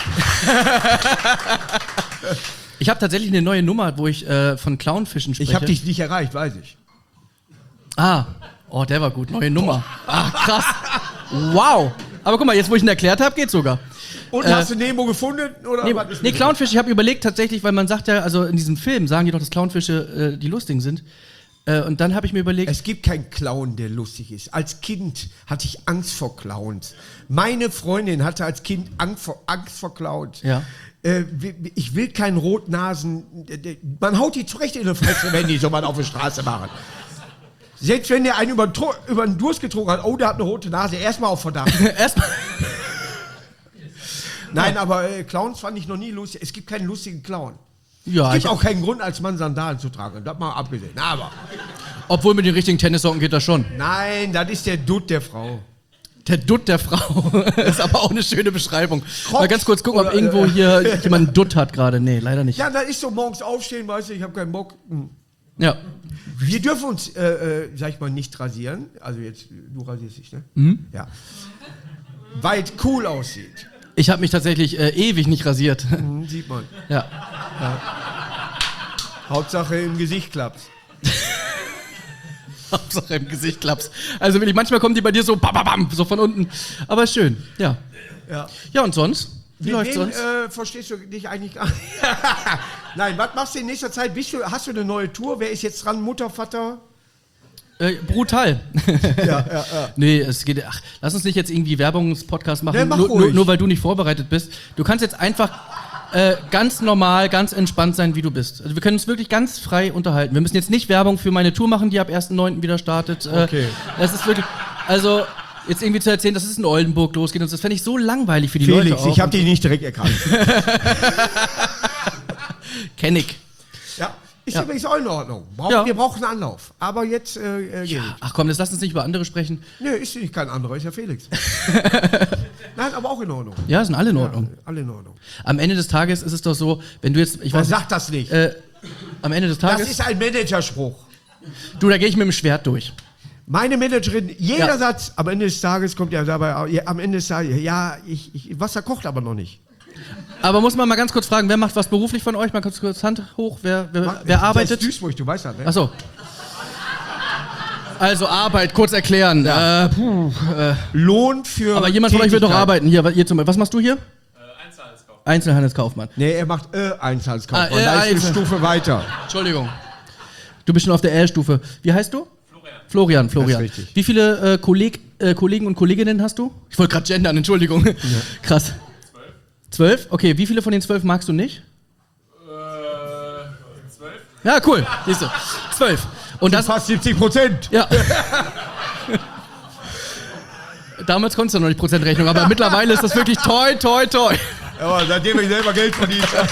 Ich habe tatsächlich eine neue Nummer, wo ich äh, von Clownfischen spreche. Ich habe dich nicht erreicht, weiß ich. Ah, oh, der war gut. Neue Nummer. Ah, krass. Wow. Aber guck mal, jetzt wo ich ihn erklärt habe, geht's sogar. Und Äh, hast du Nemo gefunden? Oder Nee, was ist nee mit- Clownfisch, ich habe überlegt tatsächlich, weil man sagt ja, also in diesem Film sagen die doch, dass Clownfische äh, die lustigen sind. Äh, und dann habe ich mir überlegt, Es gibt keinen Clown, der lustig ist. Als Kind hatte ich Angst vor Clowns. Meine Freundin hatte als Kind Angst vor, Angst vor Clowns. Ja. Äh, ich will keinen Rotnasen. Man haut die zurecht in die Fresse, wenn die so mal auf der Straße machen. Selbst wenn der einen über den, Tro- über den Durst getrunken hat, oh, der hat eine rote Nase, erstmal auf Verdacht. erstmal. Nein, aber äh, Clowns fand ich noch nie lustig. Es gibt keinen lustigen Clown. Ja, Es gibt ich, auch keinen Grund, als Mann Sandalen zu tragen. Das mal abgesehen. Aber obwohl mit den richtigen Tennissocken geht das schon. nein, das ist der Dutt der Frau. Der Dutt der Frau. Ist aber auch eine schöne Beschreibung. Kropf Mal ganz kurz gucken, ob oder- irgendwo hier jemand einen Dutt hat gerade. Nee, leider nicht. Ja, das ist so morgens aufstehen, weißt du, ich habe keinen Bock. Hm. Ja. Wir dürfen uns, äh, äh, sag ich mal, nicht rasieren. Also jetzt, du rasierst dich, ne? Mhm. Ja. Weil es cool aussieht. Ich habe mich tatsächlich äh, ewig nicht rasiert. Hm, sieht man. Ja. Hauptsache im Gesicht klappt's. Hauptsache im Gesicht klappst. Also Willi, manchmal kommen die bei dir so bam, bam, bam, so von unten. Aber ist schön, ja. Ja. Ja, und sonst? Wie Mit läuft's wem sonst? äh, verstehst du dich eigentlich gar nicht? Nein, was machst du in nächster Zeit? Bist du, hast du eine neue Tour? Wer ist jetzt dran? Mutter, Vater? Äh, brutal. Ja, ja, ja. Nee, es geht. Ach, lass uns nicht jetzt irgendwie Werbungspodcast machen, Nee, mach nur, nur, ruhig. nur weil du nicht vorbereitet bist. Du kannst jetzt einfach äh, ganz normal, ganz entspannt sein, wie du bist. Also wir können uns wirklich ganz frei unterhalten. Wir müssen jetzt nicht Werbung für meine Tour machen, die ab ersten neunten wieder startet. Äh, Okay. Das ist wirklich. Also. Jetzt irgendwie zu erzählen, dass es in Oldenburg losgeht und so, das fände ich so langweilig für die Felix, Leute auch. ich habe dich nicht direkt erkannt. Kenn ich. Ja, ist Ja. übrigens auch in Ordnung. Brauch, Ja. Wir brauchen einen Anlauf. Aber jetzt äh, äh, geht es. Ach komm, jetzt lass uns nicht über andere sprechen. Nö, ist nicht kein anderer, ist ja Felix. Nein, aber auch in Ordnung. Ja, sind alle in Ordnung. Ja, alle in Ordnung. Am Ende des Tages ist es doch so, wenn du jetzt, ich Man weiß sagt das nicht. äh, am Ende des Das Tages, ist ein Managerspruch. du, da gehe ich mit dem Schwert durch. Meine Managerin, jeder Ja. Satz, am Ende des Tages kommt ja dabei, ja, am Ende des Tages, ja, ich, ich, Wasser kocht aber noch nicht. Aber muss man mal ganz kurz fragen, wer macht was beruflich von euch? Mal kurz, kurz Hand hoch, wer, wer, wer Das arbeitet? ist Duisburg, du weißt das, ne? Achso. Also Arbeit, kurz erklären. Ja. Äh, puh, äh, Lohn für. aber jemand von euch wird doch Tätigkeit. arbeiten. Hier, ihr zum, was machst du hier? Äh, Einzelhandelskaufmann. Einzelhandelskaufmann. Nee, er macht äh, Einzelhandelskaufmann. Ah, äh, da ist eine Einzel- Stufe weiter. Entschuldigung. Du bist schon auf der L-Stufe. Wie heißt du? Florian. Florian, Florian. Das ist richtig. Wie viele äh, Kolleg, äh, Kollegen und Kolleginnen hast du? Ich wollte gerade gendern, Entschuldigung. Ja. Krass. Zwölf. Zwölf? Okay, wie viele von den zwölf magst du nicht? Äh, zwölf. Ja, cool. Siehst du. Zwölf. Und das, Fast siebzig Prozent. ja. Damals konntest du noch nicht Prozentrechnung, aber mittlerweile ist das wirklich toi, toi, toi. Aber seitdem ich selber Geld verdient habe.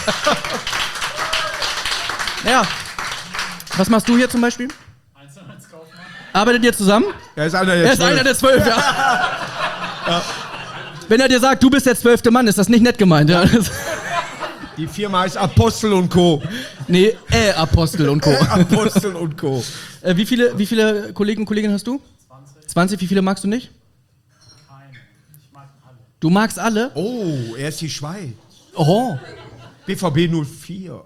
Ja. Was machst du hier zum Beispiel? Einzelhandelskaufmann. Arbeitet ihr zusammen? Er ist einer der Er ist zwölf. einer der zwölf, ja. Ja. Wenn er dir sagt, du bist der zwölfte Mann, ist das nicht nett gemeint. Ja. Die Firma heißt Apostel und Co. Nee, äh, Apostel und Co. Apostel und Co. Äh, wie, viele, wie viele Kollegen und Kolleginnen hast du? zwanzig. zwanzig, wie viele magst du nicht? Keine. Ich mag alle. Du magst alle? Oh, er ist die Schweiz. Oh. B V B null vier.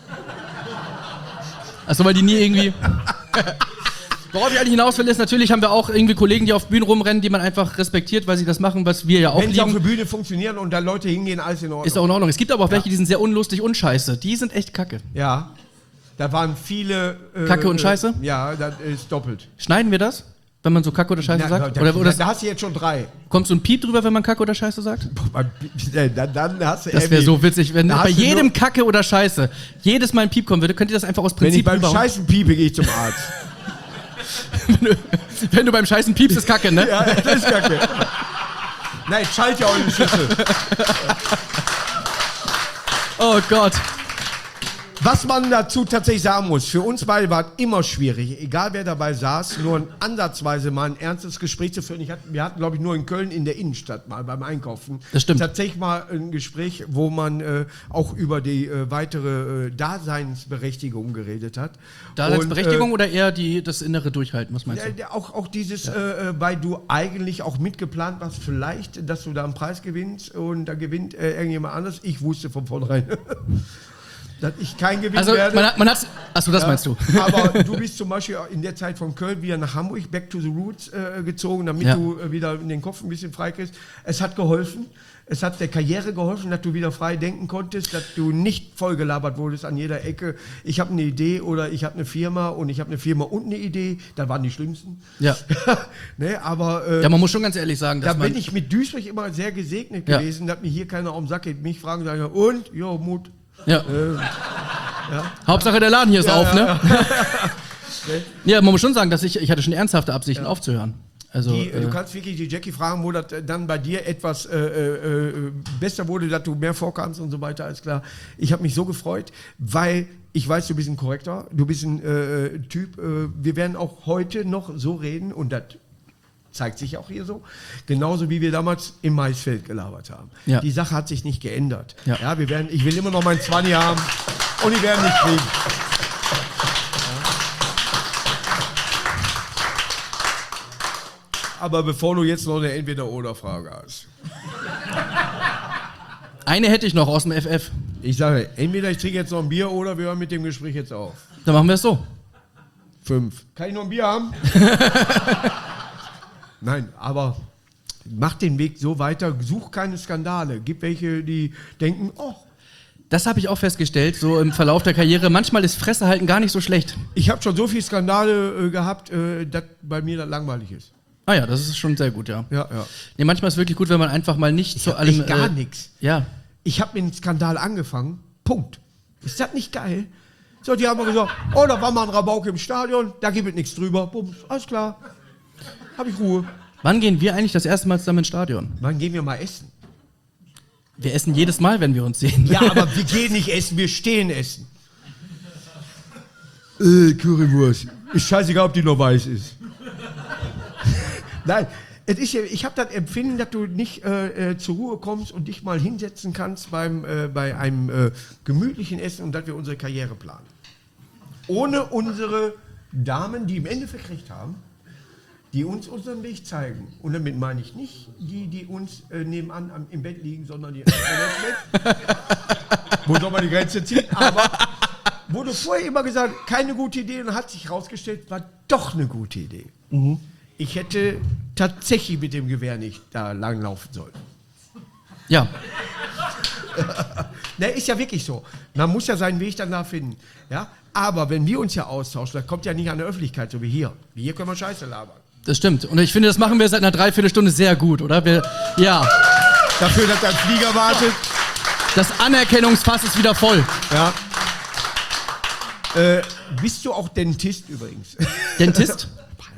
Achso, weil die nie irgendwie... Worauf ich eigentlich hinaus will, ist, natürlich haben wir auch irgendwie Kollegen, die auf Bühnen rumrennen, die man einfach respektiert, weil sie das machen, was wir ja auch Wenn sie auf der lieben. Bühne funktionieren und da Leute hingehen, alles in Ordnung. Ist auch in Ordnung. Es gibt aber auch welche, die sind sehr unlustig und scheiße. Die sind echt kacke. Ja. Da waren viele. Äh, Kacke und Scheiße? Äh, ja, das ist doppelt. Schneiden wir das, wenn man so Kacke oder Scheiße Na, sagt? da, Oder, da, oder da hast du jetzt schon drei. kommt so ein Piep drüber, wenn man Kacke oder Scheiße sagt? Dann, dann hast du Das wäre so witzig, wenn Da bei hast du jedem nur- Kacke oder Scheiße jedes Mal ein Piep kommen würde. Könnt ihr das einfach aus Wenn ich Prinzip beim einbauen? Scheißen piepe, gehe ich zum Arzt. Wenn du beim Scheißen piepst, ist Kacke, ne? Ja, das ist kacke. Nein, schalt ja auch in die Schüssel. Oh Gott. Was man dazu tatsächlich sagen muss, für uns beide war es immer schwierig, egal wer dabei saß, nur ein ansatzweise mal ein ernstes Gespräch zu führen. Ich hatte, wir hatten, glaube ich, nur in Köln in der Innenstadt mal beim Einkaufen. Das stimmt. Tatsächlich mal ein Gespräch, wo man äh, auch über die äh, weitere äh, Daseinsberechtigung geredet hat. Daseinsberechtigung Und, oder eher die, das innere Durchhalten, was meinst äh, du? ja, auch, auch dieses, äh, äh, weil du eigentlich auch mitgeplant warst, vielleicht, dass du da einen Preis gewinnst und da gewinnt äh, irgendjemand anders. Ich wusste von vornherein, dass ich kein Gewinn Also werde. man hat, man hat, achso, das Ja, meinst du. Aber du bist zum Beispiel in der Zeit von Köln wieder nach Hamburg, back to the roots äh, gezogen, damit Ja. du äh, wieder in den Kopf ein bisschen frei kriegst. Es hat geholfen. Es hat der Karriere geholfen, dass du wieder frei denken konntest, dass du nicht vollgelabert wurdest an jeder Ecke. Ich habe eine Idee oder ich habe eine Firma und ich habe eine Firma und eine Idee. Da waren die schlimmsten. Ja. ne, aber äh, Ja, man muss schon ganz ehrlich sagen, da dass man... bin ich mit Duisburg immer sehr gesegnet Ja. gewesen, dass mir hier keiner auf den Sack geht. Mich fragen, sagen, und? Jo, Mut. Ja. Hauptsache der Laden hier ist auf, ne? Ja, man muss schon sagen, dass ich, ich hatte schon ernsthafte Absichten aufzuhören. Also, Die, äh, du kannst wirklich die Jackie fragen, wo das dann bei dir etwas äh, äh, äh, besser wurde, dass du mehr vorkannst und so weiter, alles klar. Ich habe mich so gefreut, weil ich weiß, du bist ein Korrektor, du bist ein äh, Typ, äh, wir werden auch heute noch so reden und das zeigt sich auch hier so, genauso wie wir damals im Maisfeld gelabert haben. Ja. Die Sache hat sich nicht geändert. Ja. Ja, wir werden, ich will immer noch meinen zwanzig haben und die werden nicht kriegen. Aber bevor du jetzt noch eine Entweder-Oder-Frage hast. eine hätte ich noch aus dem F F. Ich sage, entweder ich trinke jetzt noch ein Bier oder wir hören mit dem Gespräch jetzt auf. Dann machen wir es so. Fünf. Kann ich noch ein Bier haben? Nein, aber mach den Weg so weiter, such keine Skandale. Gibt welche, die denken, oh, Das habe ich auch festgestellt, so im Verlauf der Karriere. Manchmal ist Fresse halten gar nicht so schlecht. ich habe schon so viele Skandale äh, gehabt, äh, dass bei mir das langweilig ist. Ah ja, das ist schon sehr gut, ja. Ja, ja. Nee, manchmal ist es wirklich gut, wenn man einfach mal nicht zu hab allem... echt gar äh, nichts. Ja. Ich habe mit einem Skandal angefangen. Punkt. Ist das nicht geil? So, die haben mir gesagt, oh, da war mal ein Rabauke im Stadion, da gibt es nichts drüber. Bums, alles klar. Habe ich Ruhe. Wann gehen wir eigentlich das erste Mal zusammen ins Stadion? Wann gehen wir mal essen? Wir essen jedes Mal, wenn wir uns sehen. Ja, aber wir gehen nicht essen, wir stehen essen. Äh, Currywurst. Ist scheißegal, ob die noch weiß ist. Nein, es ist ja, ich habe das Empfinden, dass du nicht äh, äh, zur Ruhe kommst und dich mal hinsetzen kannst beim, äh, bei einem äh, gemütlichen Essen und dass wir unsere Karriere planen. Ohne unsere Damen, die im Endeffekt recht haben, die uns unseren Weg zeigen. Und damit meine ich nicht die, die uns äh, nebenan am, im Bett liegen, sondern die im Bett. Wo soll man die Grenze ziehen? Aber wurde vorher immer gesagt, keine gute Idee und hat sich herausgestellt, war doch eine gute Idee. Ich hätte tatsächlich mit dem Gewehr nicht da langlaufen sollen. Ja, Ne, ist ja wirklich so. Man muss ja seinen Weg danach finden. Ja? Aber wenn wir uns ja austauschen, das kommt ja nicht an der Öffentlichkeit, so wie hier. Wie hier können wir Scheiße labern. das stimmt. Und ich finde, das machen wir seit einer Dreiviertelstunde sehr gut, oder? Wir, ja, Dafür, dass ein Flieger wartet. das Anerkennungsfass ist wieder voll. Ja. Äh, bist du auch Dentist übrigens? Dentist?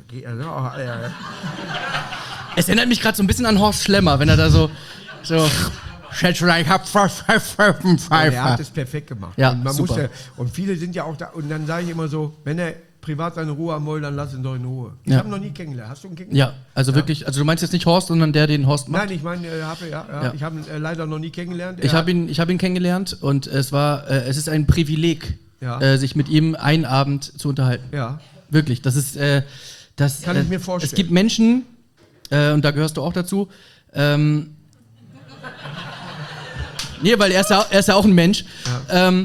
Es erinnert mich gerade so ein bisschen an Horst Schlemmer, wenn er da so, so Schätzchen, ich hab Er hat es perfekt gemacht. Ja, und, man super. muss ja, und viele sind ja auch da. Und dann sage ich immer so, wenn er privat seine Ruhe haben will, dann lass ihn doch in Ruhe. Ich Ja. habe ihn noch nie kennengelernt. Hast du ihn kennengelernt? Ja, also wirklich, also du meinst jetzt nicht Horst, sondern der den Horst macht? Nein, ich meine, äh, habe, ja, ja, Ja. ich habe ihn äh, leider noch nie kennengelernt. Ich Er habe ihn, ich hab ihn kennengelernt und es war, äh, es ist ein Privileg, Ja. äh, sich mit ihm einen Abend zu unterhalten. Ja. Wirklich, das ist, äh, das Kann äh, ich mir vorstellen. Es gibt Menschen, äh, und da gehörst du auch dazu, ähm, nee, weil er ist ja, er ist ja auch ein Mensch. Ähm,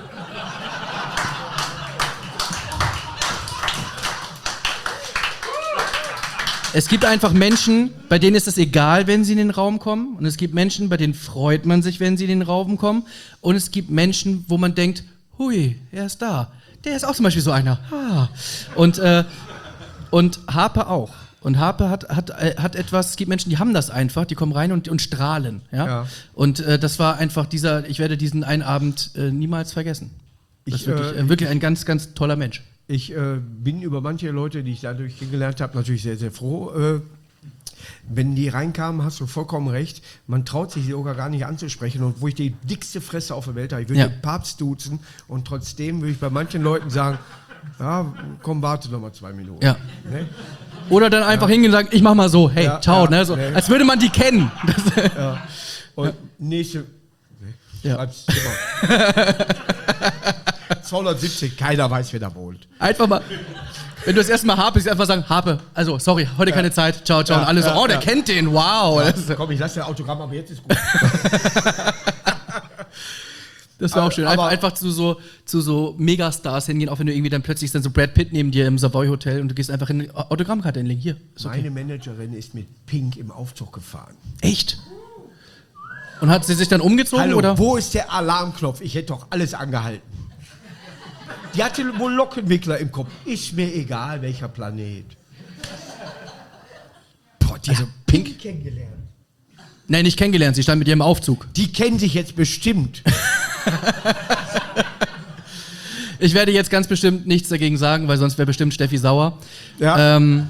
es gibt einfach Menschen, bei denen ist es egal, wenn sie in den Raum kommen. Und es gibt Menschen, bei denen freut man sich, wenn sie in den Raum kommen. Und es gibt Menschen, wo man denkt, hui, er ist da. Der ist auch zum Beispiel so einer. Ah. Und, äh, und Harpe auch. Und Harpe hat, hat, äh, hat etwas, es gibt Menschen, die haben das einfach, die kommen rein und, und strahlen. Ja? Ja. Und äh, das war einfach dieser, ich werde diesen einen Abend äh, niemals vergessen. Das Ich, ist wirklich, äh, äh, wirklich ein ganz, ganz toller Mensch. Ich äh, bin über manche Leute, die ich dadurch kennengelernt habe, natürlich sehr, sehr froh. Äh, wenn die reinkamen, hast du vollkommen recht. Man traut sich sogar gar nicht anzusprechen. Und wo ich die dickste Fresse auf der Welt habe, ich würde Ja. den Papst duzen. Und trotzdem würde ich bei manchen Leuten sagen, ja, komm, warte noch mal zwei Minuten. Ja. Ne? Oder dann einfach hingehen und sagen, ich mach mal so, hey, Ja, ciao, ja, ne? So, nee. als würde man die kennen. Das, Ja. Und nächste. Ne, Ja. schreib's immer. zweihundertsiebzig, keiner weiß, wer da wohnt. einfach mal, wenn du das erste Mal Harpe siehst, einfach sagen, Harpe, also sorry, heute keine Zeit, ciao, ciao. Ja, und alle so, ja, oh, der ja. kennt den, wow. Ja, Das, komm, ich lasse das Autogramm, aber jetzt ist gut. das war auch schön. Einfach, aber- einfach zu so, zu so Megastars hingehen, auch wenn du irgendwie dann plötzlich dann so Brad Pitt neben dir im Savoy Hotel und du gehst einfach in Autogrammkarte hinlegen. Hier, ist okay. Meine Managerin ist mit Pink im Aufzug gefahren. Echt? Und hat sie sich dann umgezogen, Hallo, oder? wo ist der Alarmknopf? Ich hätte doch alles angehalten. Die hatte wohl Lockenwickler im Kopf. Ist mir egal, welcher Planet. Boah, die Also hat Pink kennengelernt. Nein, nicht kennengelernt, sie stand mit ihr im Aufzug. Die kennen sich jetzt bestimmt. Ich werde jetzt ganz bestimmt nichts dagegen sagen, weil sonst wäre bestimmt Steffi sauer. Ja. Ähm,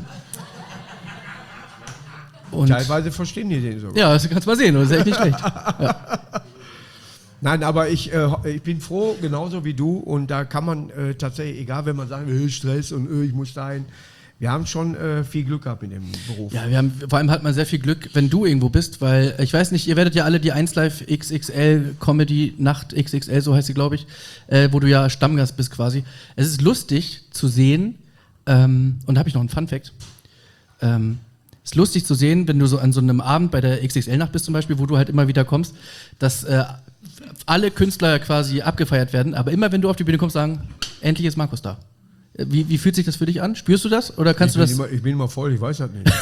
und Teilweise verstehen die den sogar. ja, das kannst du mal sehen, das ist echt nicht schlecht. Nein, aber ich, äh, ich bin froh, genauso wie du. Und da kann man äh, tatsächlich, egal, wenn man sagt, äh, Stress und äh, ich muss dahin. Wir haben schon äh, viel Glück gehabt in dem Beruf. Ja, wir haben, vor allem hat man sehr viel Glück, wenn du irgendwo bist, weil ich weiß nicht, ihr werdet ja alle die eins Live X X L Comedy Nacht X X L, so heißt sie, glaube ich, äh, wo du ja Stammgast bist quasi. Es ist lustig zu sehen, ähm, und da habe ich noch einen Funfact. Ähm, es ist lustig zu sehen, wenn du so an so einem Abend bei der X X L-Nacht bist zum Beispiel, wo du halt immer wieder kommst, dass äh, alle Künstler quasi abgefeiert werden, aber immer wenn du auf die Bühne kommst, sagen, endlich ist Markus da. Äh, Wie, wie fühlt sich das für dich an? Spürst du das? Oder kannst ich, du bin das? immer, ich bin immer voll, ich weiß das nicht.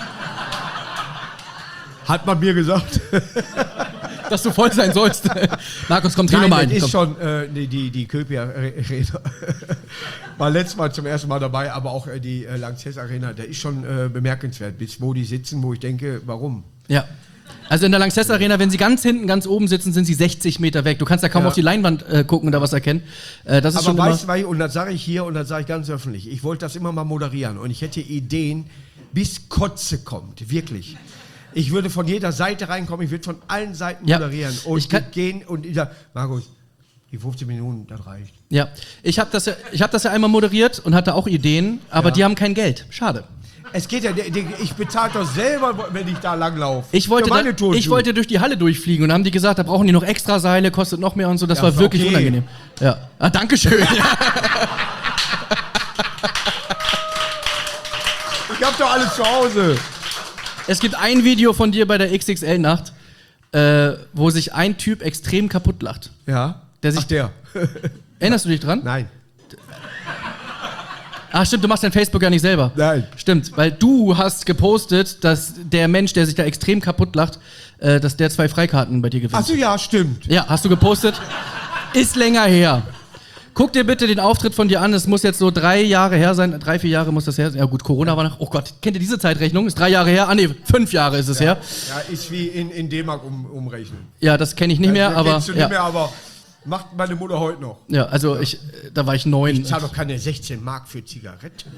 Hat man mir gesagt. Dass du voll sein sollst. Markus, komm, trink Nein, nochmal das ein. ist Komm. schon äh, die, die, die Köpi Arena. War letztes Mal zum ersten Mal dabei, aber auch äh, die äh, Lanxess Arena, der ist schon äh, bemerkenswert, bis wo die sitzen, wo ich denke, warum? Ja. Also in der Lanxess Arena, wenn sie ganz hinten, ganz oben sitzen, sind sie sechzig Meter weg. Du kannst ja kaum Ja. auf die Leinwand äh, gucken oder was erkennen. Äh, das ist Aber schon weißt du, immer, weil ich- und das sage ich hier und das sage ich ganz öffentlich, ich wollte das immer mal moderieren und ich hätte Ideen, bis Kotze kommt, wirklich. Ich würde von jeder Seite reinkommen, ich würde von allen Seiten Ja. moderieren und Ich kann- gehen und ich sage, Markus, die fünfzehn Minuten, das reicht. ja. Ich habe das, ja, ich hab das ja einmal moderiert und hatte auch Ideen, aber Ja. die haben kein Geld. Schade. Es geht ja, der- der- ich bezahle doch selber, wenn ich da langlaufe. Ich wollte, Für meine da, Turnschuhe. ich wollte durch die Halle durchfliegen und dann haben die gesagt, da brauchen die noch extra Seile, kostet noch mehr und so. Das Ja, war ist wirklich okay. unangenehm. Ja. Ah, Dankeschön. Ich hab doch alles zu Hause. Es gibt ein Video von dir bei der X X L-Nacht, äh, wo sich ein Typ extrem kaputt lacht. Ja? Der sich- Ach, der. Erinnerst du dich dran? Nein. Ach stimmt, du machst dein Facebook ja nicht selber. Nein. Stimmt, weil du hast gepostet, dass der Mensch, der sich da extrem kaputt lacht, äh, dass der zwei Freikarten bei dir gewinnt. Achso, ja, stimmt. Ja, hast du gepostet? Ist länger her. Guck dir bitte den Auftritt von dir an. Es muss jetzt so drei Jahre her sein. Drei, vier Jahre muss das her sein. Ja gut, Corona war noch... Oh Gott, kennt ihr diese Zeitrechnung? Ist drei Jahre her? Ah nee, fünf Jahre ist es Ja, her. ja, ist wie in, in D-Mark um, umrechnen. Ja, das kenne ich nicht mehr, Das aber... kennst du nicht Ja. mehr, aber macht meine Mutter heute noch. ja, also ich... Da war ich neun. Ich zahle doch keine sechzehn Mark für Zigaretten.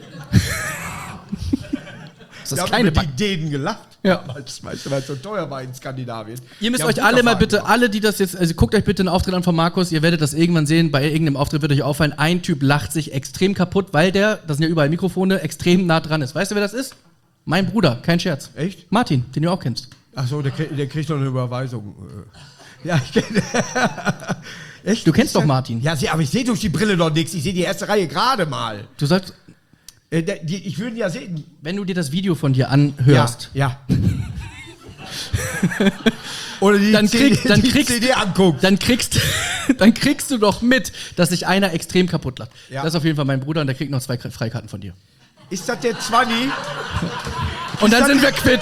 Ist das Da haben kleine über die Pack- Dänen gelacht. Ja. Weißt du, weil es so teuer war in Skandinavien. Ihr müsst Die haben euch alle mal Butterfahren bitte, gemacht. alle, die das jetzt, also guckt euch bitte den Auftritt an von Markus, ihr werdet das irgendwann sehen, bei irgendeinem Auftritt wird euch auffallen, ein Typ lacht sich extrem kaputt, weil der, das sind ja überall Mikrofone, extrem nah dran ist. Weißt du, wer das ist? Mein Bruder, kein Scherz. Echt? Martin, den du auch kennst. Achso, der, krieg- der kriegt noch eine Überweisung. Ja, ich kenne. Echt? Du kennst Ist doch das- Martin. Ja, sie- aber ich sehe durch die Brille noch nichts. Ich sehe die erste Reihe gerade mal. Du sagst, Äh, der, die, ich würde ihn ja sehen. wenn du dir das Video von dir anhörst, Ja. ja. Oder die, Dann krieg- C D, dann die kriegst- C D anguckt. dann kriegst, dann kriegst du doch mit, dass sich einer extrem kaputt lacht. Ja. Das ist auf jeden Fall mein Bruder und der kriegt noch zwei Kre- Freikarten von dir. Ist das der Zwanni? Und dann das- sind wir quitt.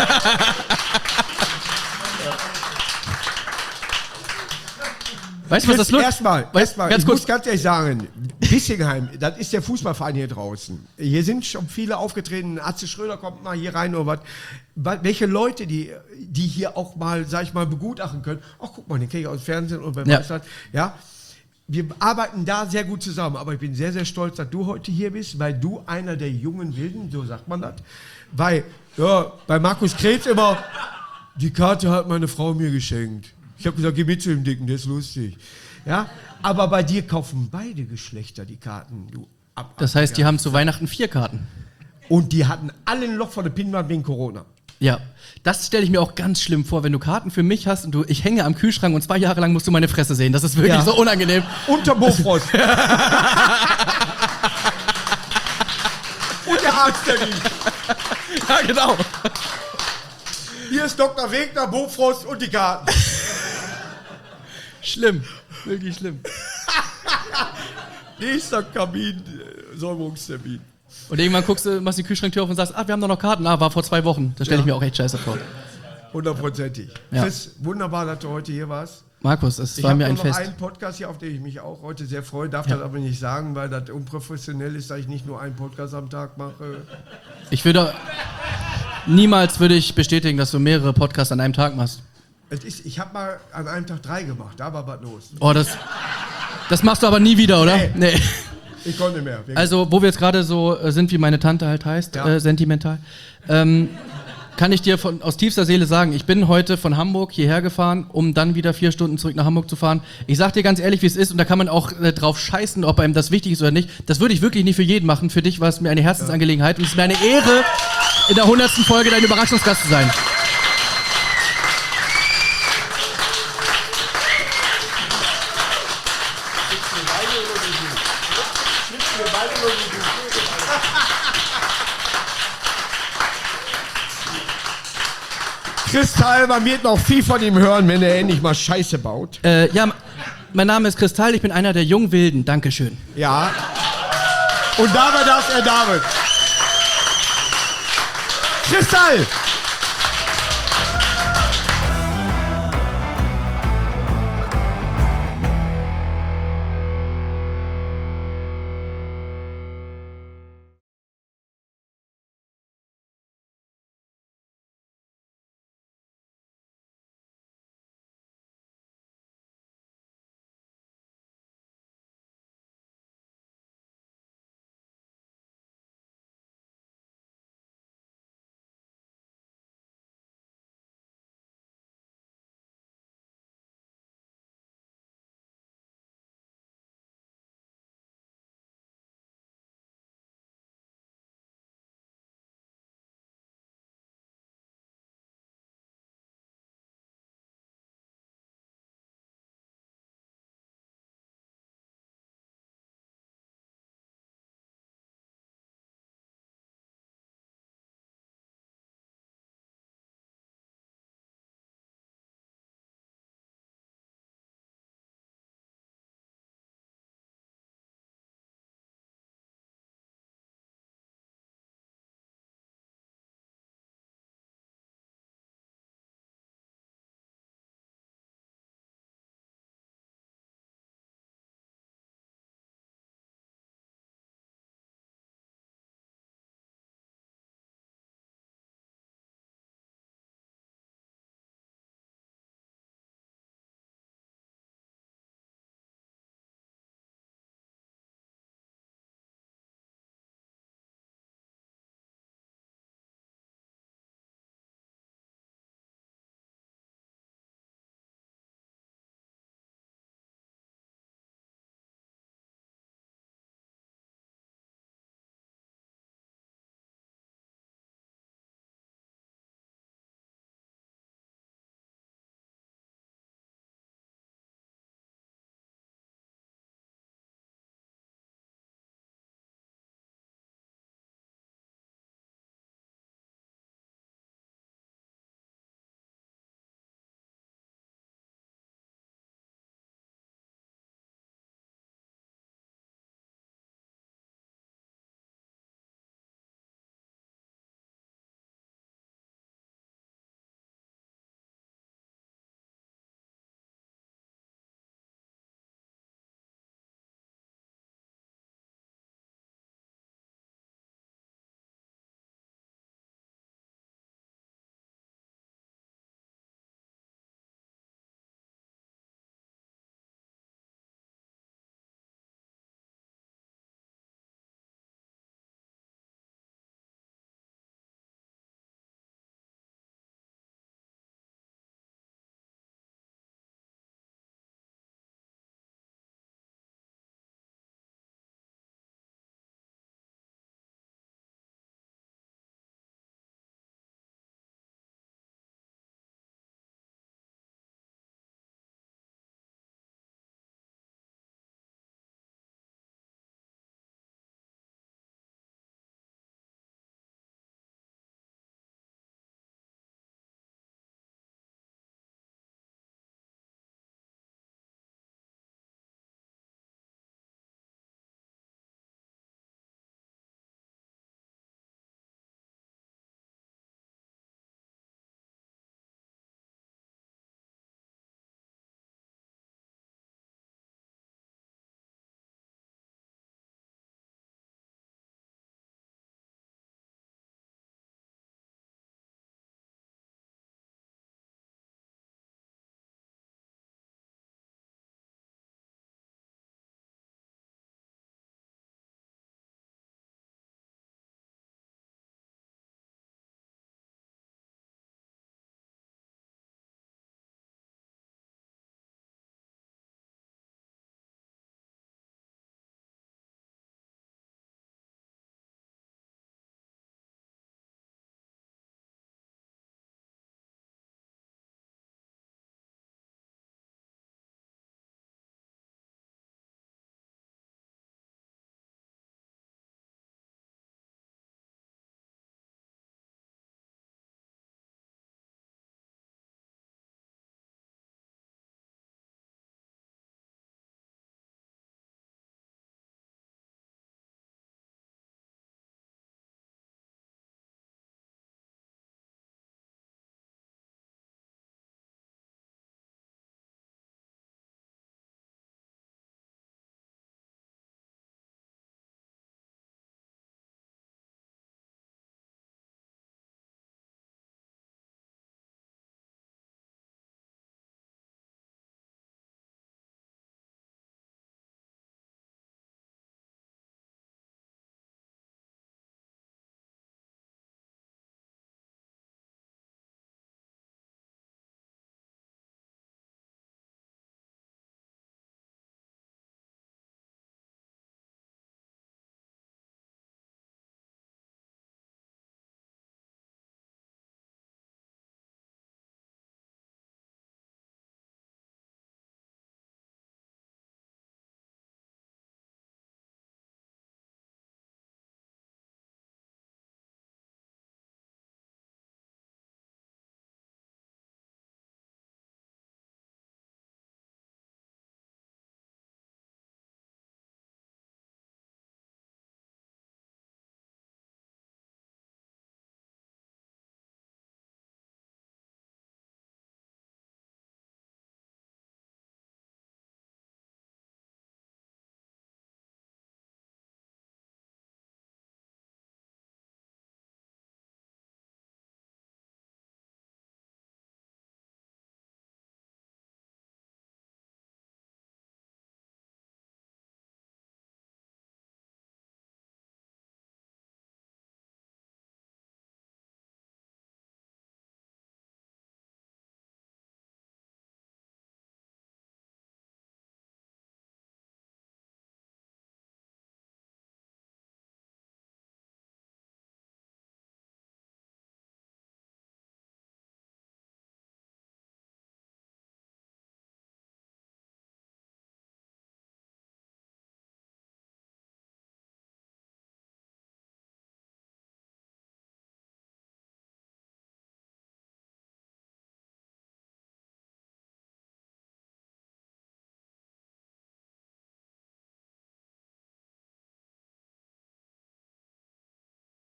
Weißt du, was das lustig Erstmal, Weißt- erstmal, ganz ich kurz. muss ganz ehrlich sagen, Bissingheim, das ist der Fußballverein hier draußen. Hier sind schon viele aufgetreten. Atze Schröder kommt mal hier rein oder was. Wa- Welche Leute, die, die hier auch mal, sag ich mal, begutachten können. Ach, guck mal, den kenne ich aus dem Fernsehen und wer Ja. weiß das. Ja. Wir arbeiten da sehr gut zusammen, aber ich bin sehr, sehr stolz, dass du heute hier bist, weil du einer der jungen Wilden, so sagt man das, weil, ja, bei Markus Krebs immer, die Karte hat meine Frau mir geschenkt. Ich habe gesagt, geh mit zu dem Dicken, der ist lustig. Ja, aber bei dir kaufen beide Geschlechter die Karten, du Abartiger. Das heißt, die haben zu Weihnachten vier Karten. Und die hatten alle ein Loch vor der Pinnwand wegen Corona. Ja, das stelle ich mir auch ganz schlimm vor, wenn du Karten für mich hast und du, ich hänge am Kühlschrank und zwei Jahre lang musst du meine Fresse sehen. Das ist wirklich Ja. so unangenehm. Unter Bofrost. Und der Arzttermin. Ja, genau. Hier ist Doktor Wegner, Bofrost und die Karten. Schlimm. Wirklich schlimm. Nächster Kamin, äh, Säuberungstermin. Und irgendwann guckst du, machst die Kühlschranktür auf und sagst, ah, wir haben doch noch Karten. Ah, war vor zwei Wochen. Das stelle ich Ja. mir auch echt scheiße vor. Hundertprozentig. Ja. Chris, wunderbar, dass du heute hier warst. Markus, es Ich war habe mir ein noch Fest. einen Podcast hier, auf den ich mich auch heute sehr freue, darf Ja. das aber nicht sagen, weil das unprofessionell ist, dass ich nicht nur einen Podcast am Tag mache. Ich würde, niemals würde ich bestätigen, dass du mehrere Podcasts an einem Tag machst. Es ist, ich habe mal an einem Tag drei gemacht, da war was los. Oh, das, das machst du aber nie wieder, oder? Nee. Nee. Ich konnte nicht mehr. wirklich. Also, wo wir jetzt gerade so äh, sind, wie meine Tante halt heißt, Ja. äh, sentimental, ähm, kann ich dir von, aus tiefster Seele sagen, ich bin heute von Hamburg hierher gefahren, um dann wieder vier Stunden zurück nach Hamburg zu fahren. Ich sag dir ganz ehrlich, wie es ist, und da kann man auch äh, drauf scheißen, ob einem das wichtig ist oder nicht. Das würde ich wirklich nicht für jeden machen. Für dich war es mir eine Herzensangelegenheit und es ist mir eine Ehre, in der hundertsten Folge dein Überraschungsgast zu sein. Kristall, man wird noch viel von ihm hören, wenn er endlich mal Scheiße baut. Äh, ja, m- mein Name ist Kristall, ich bin einer der jungen Wilden. Dankeschön. Ja. Und dabei darf er David. Kristall!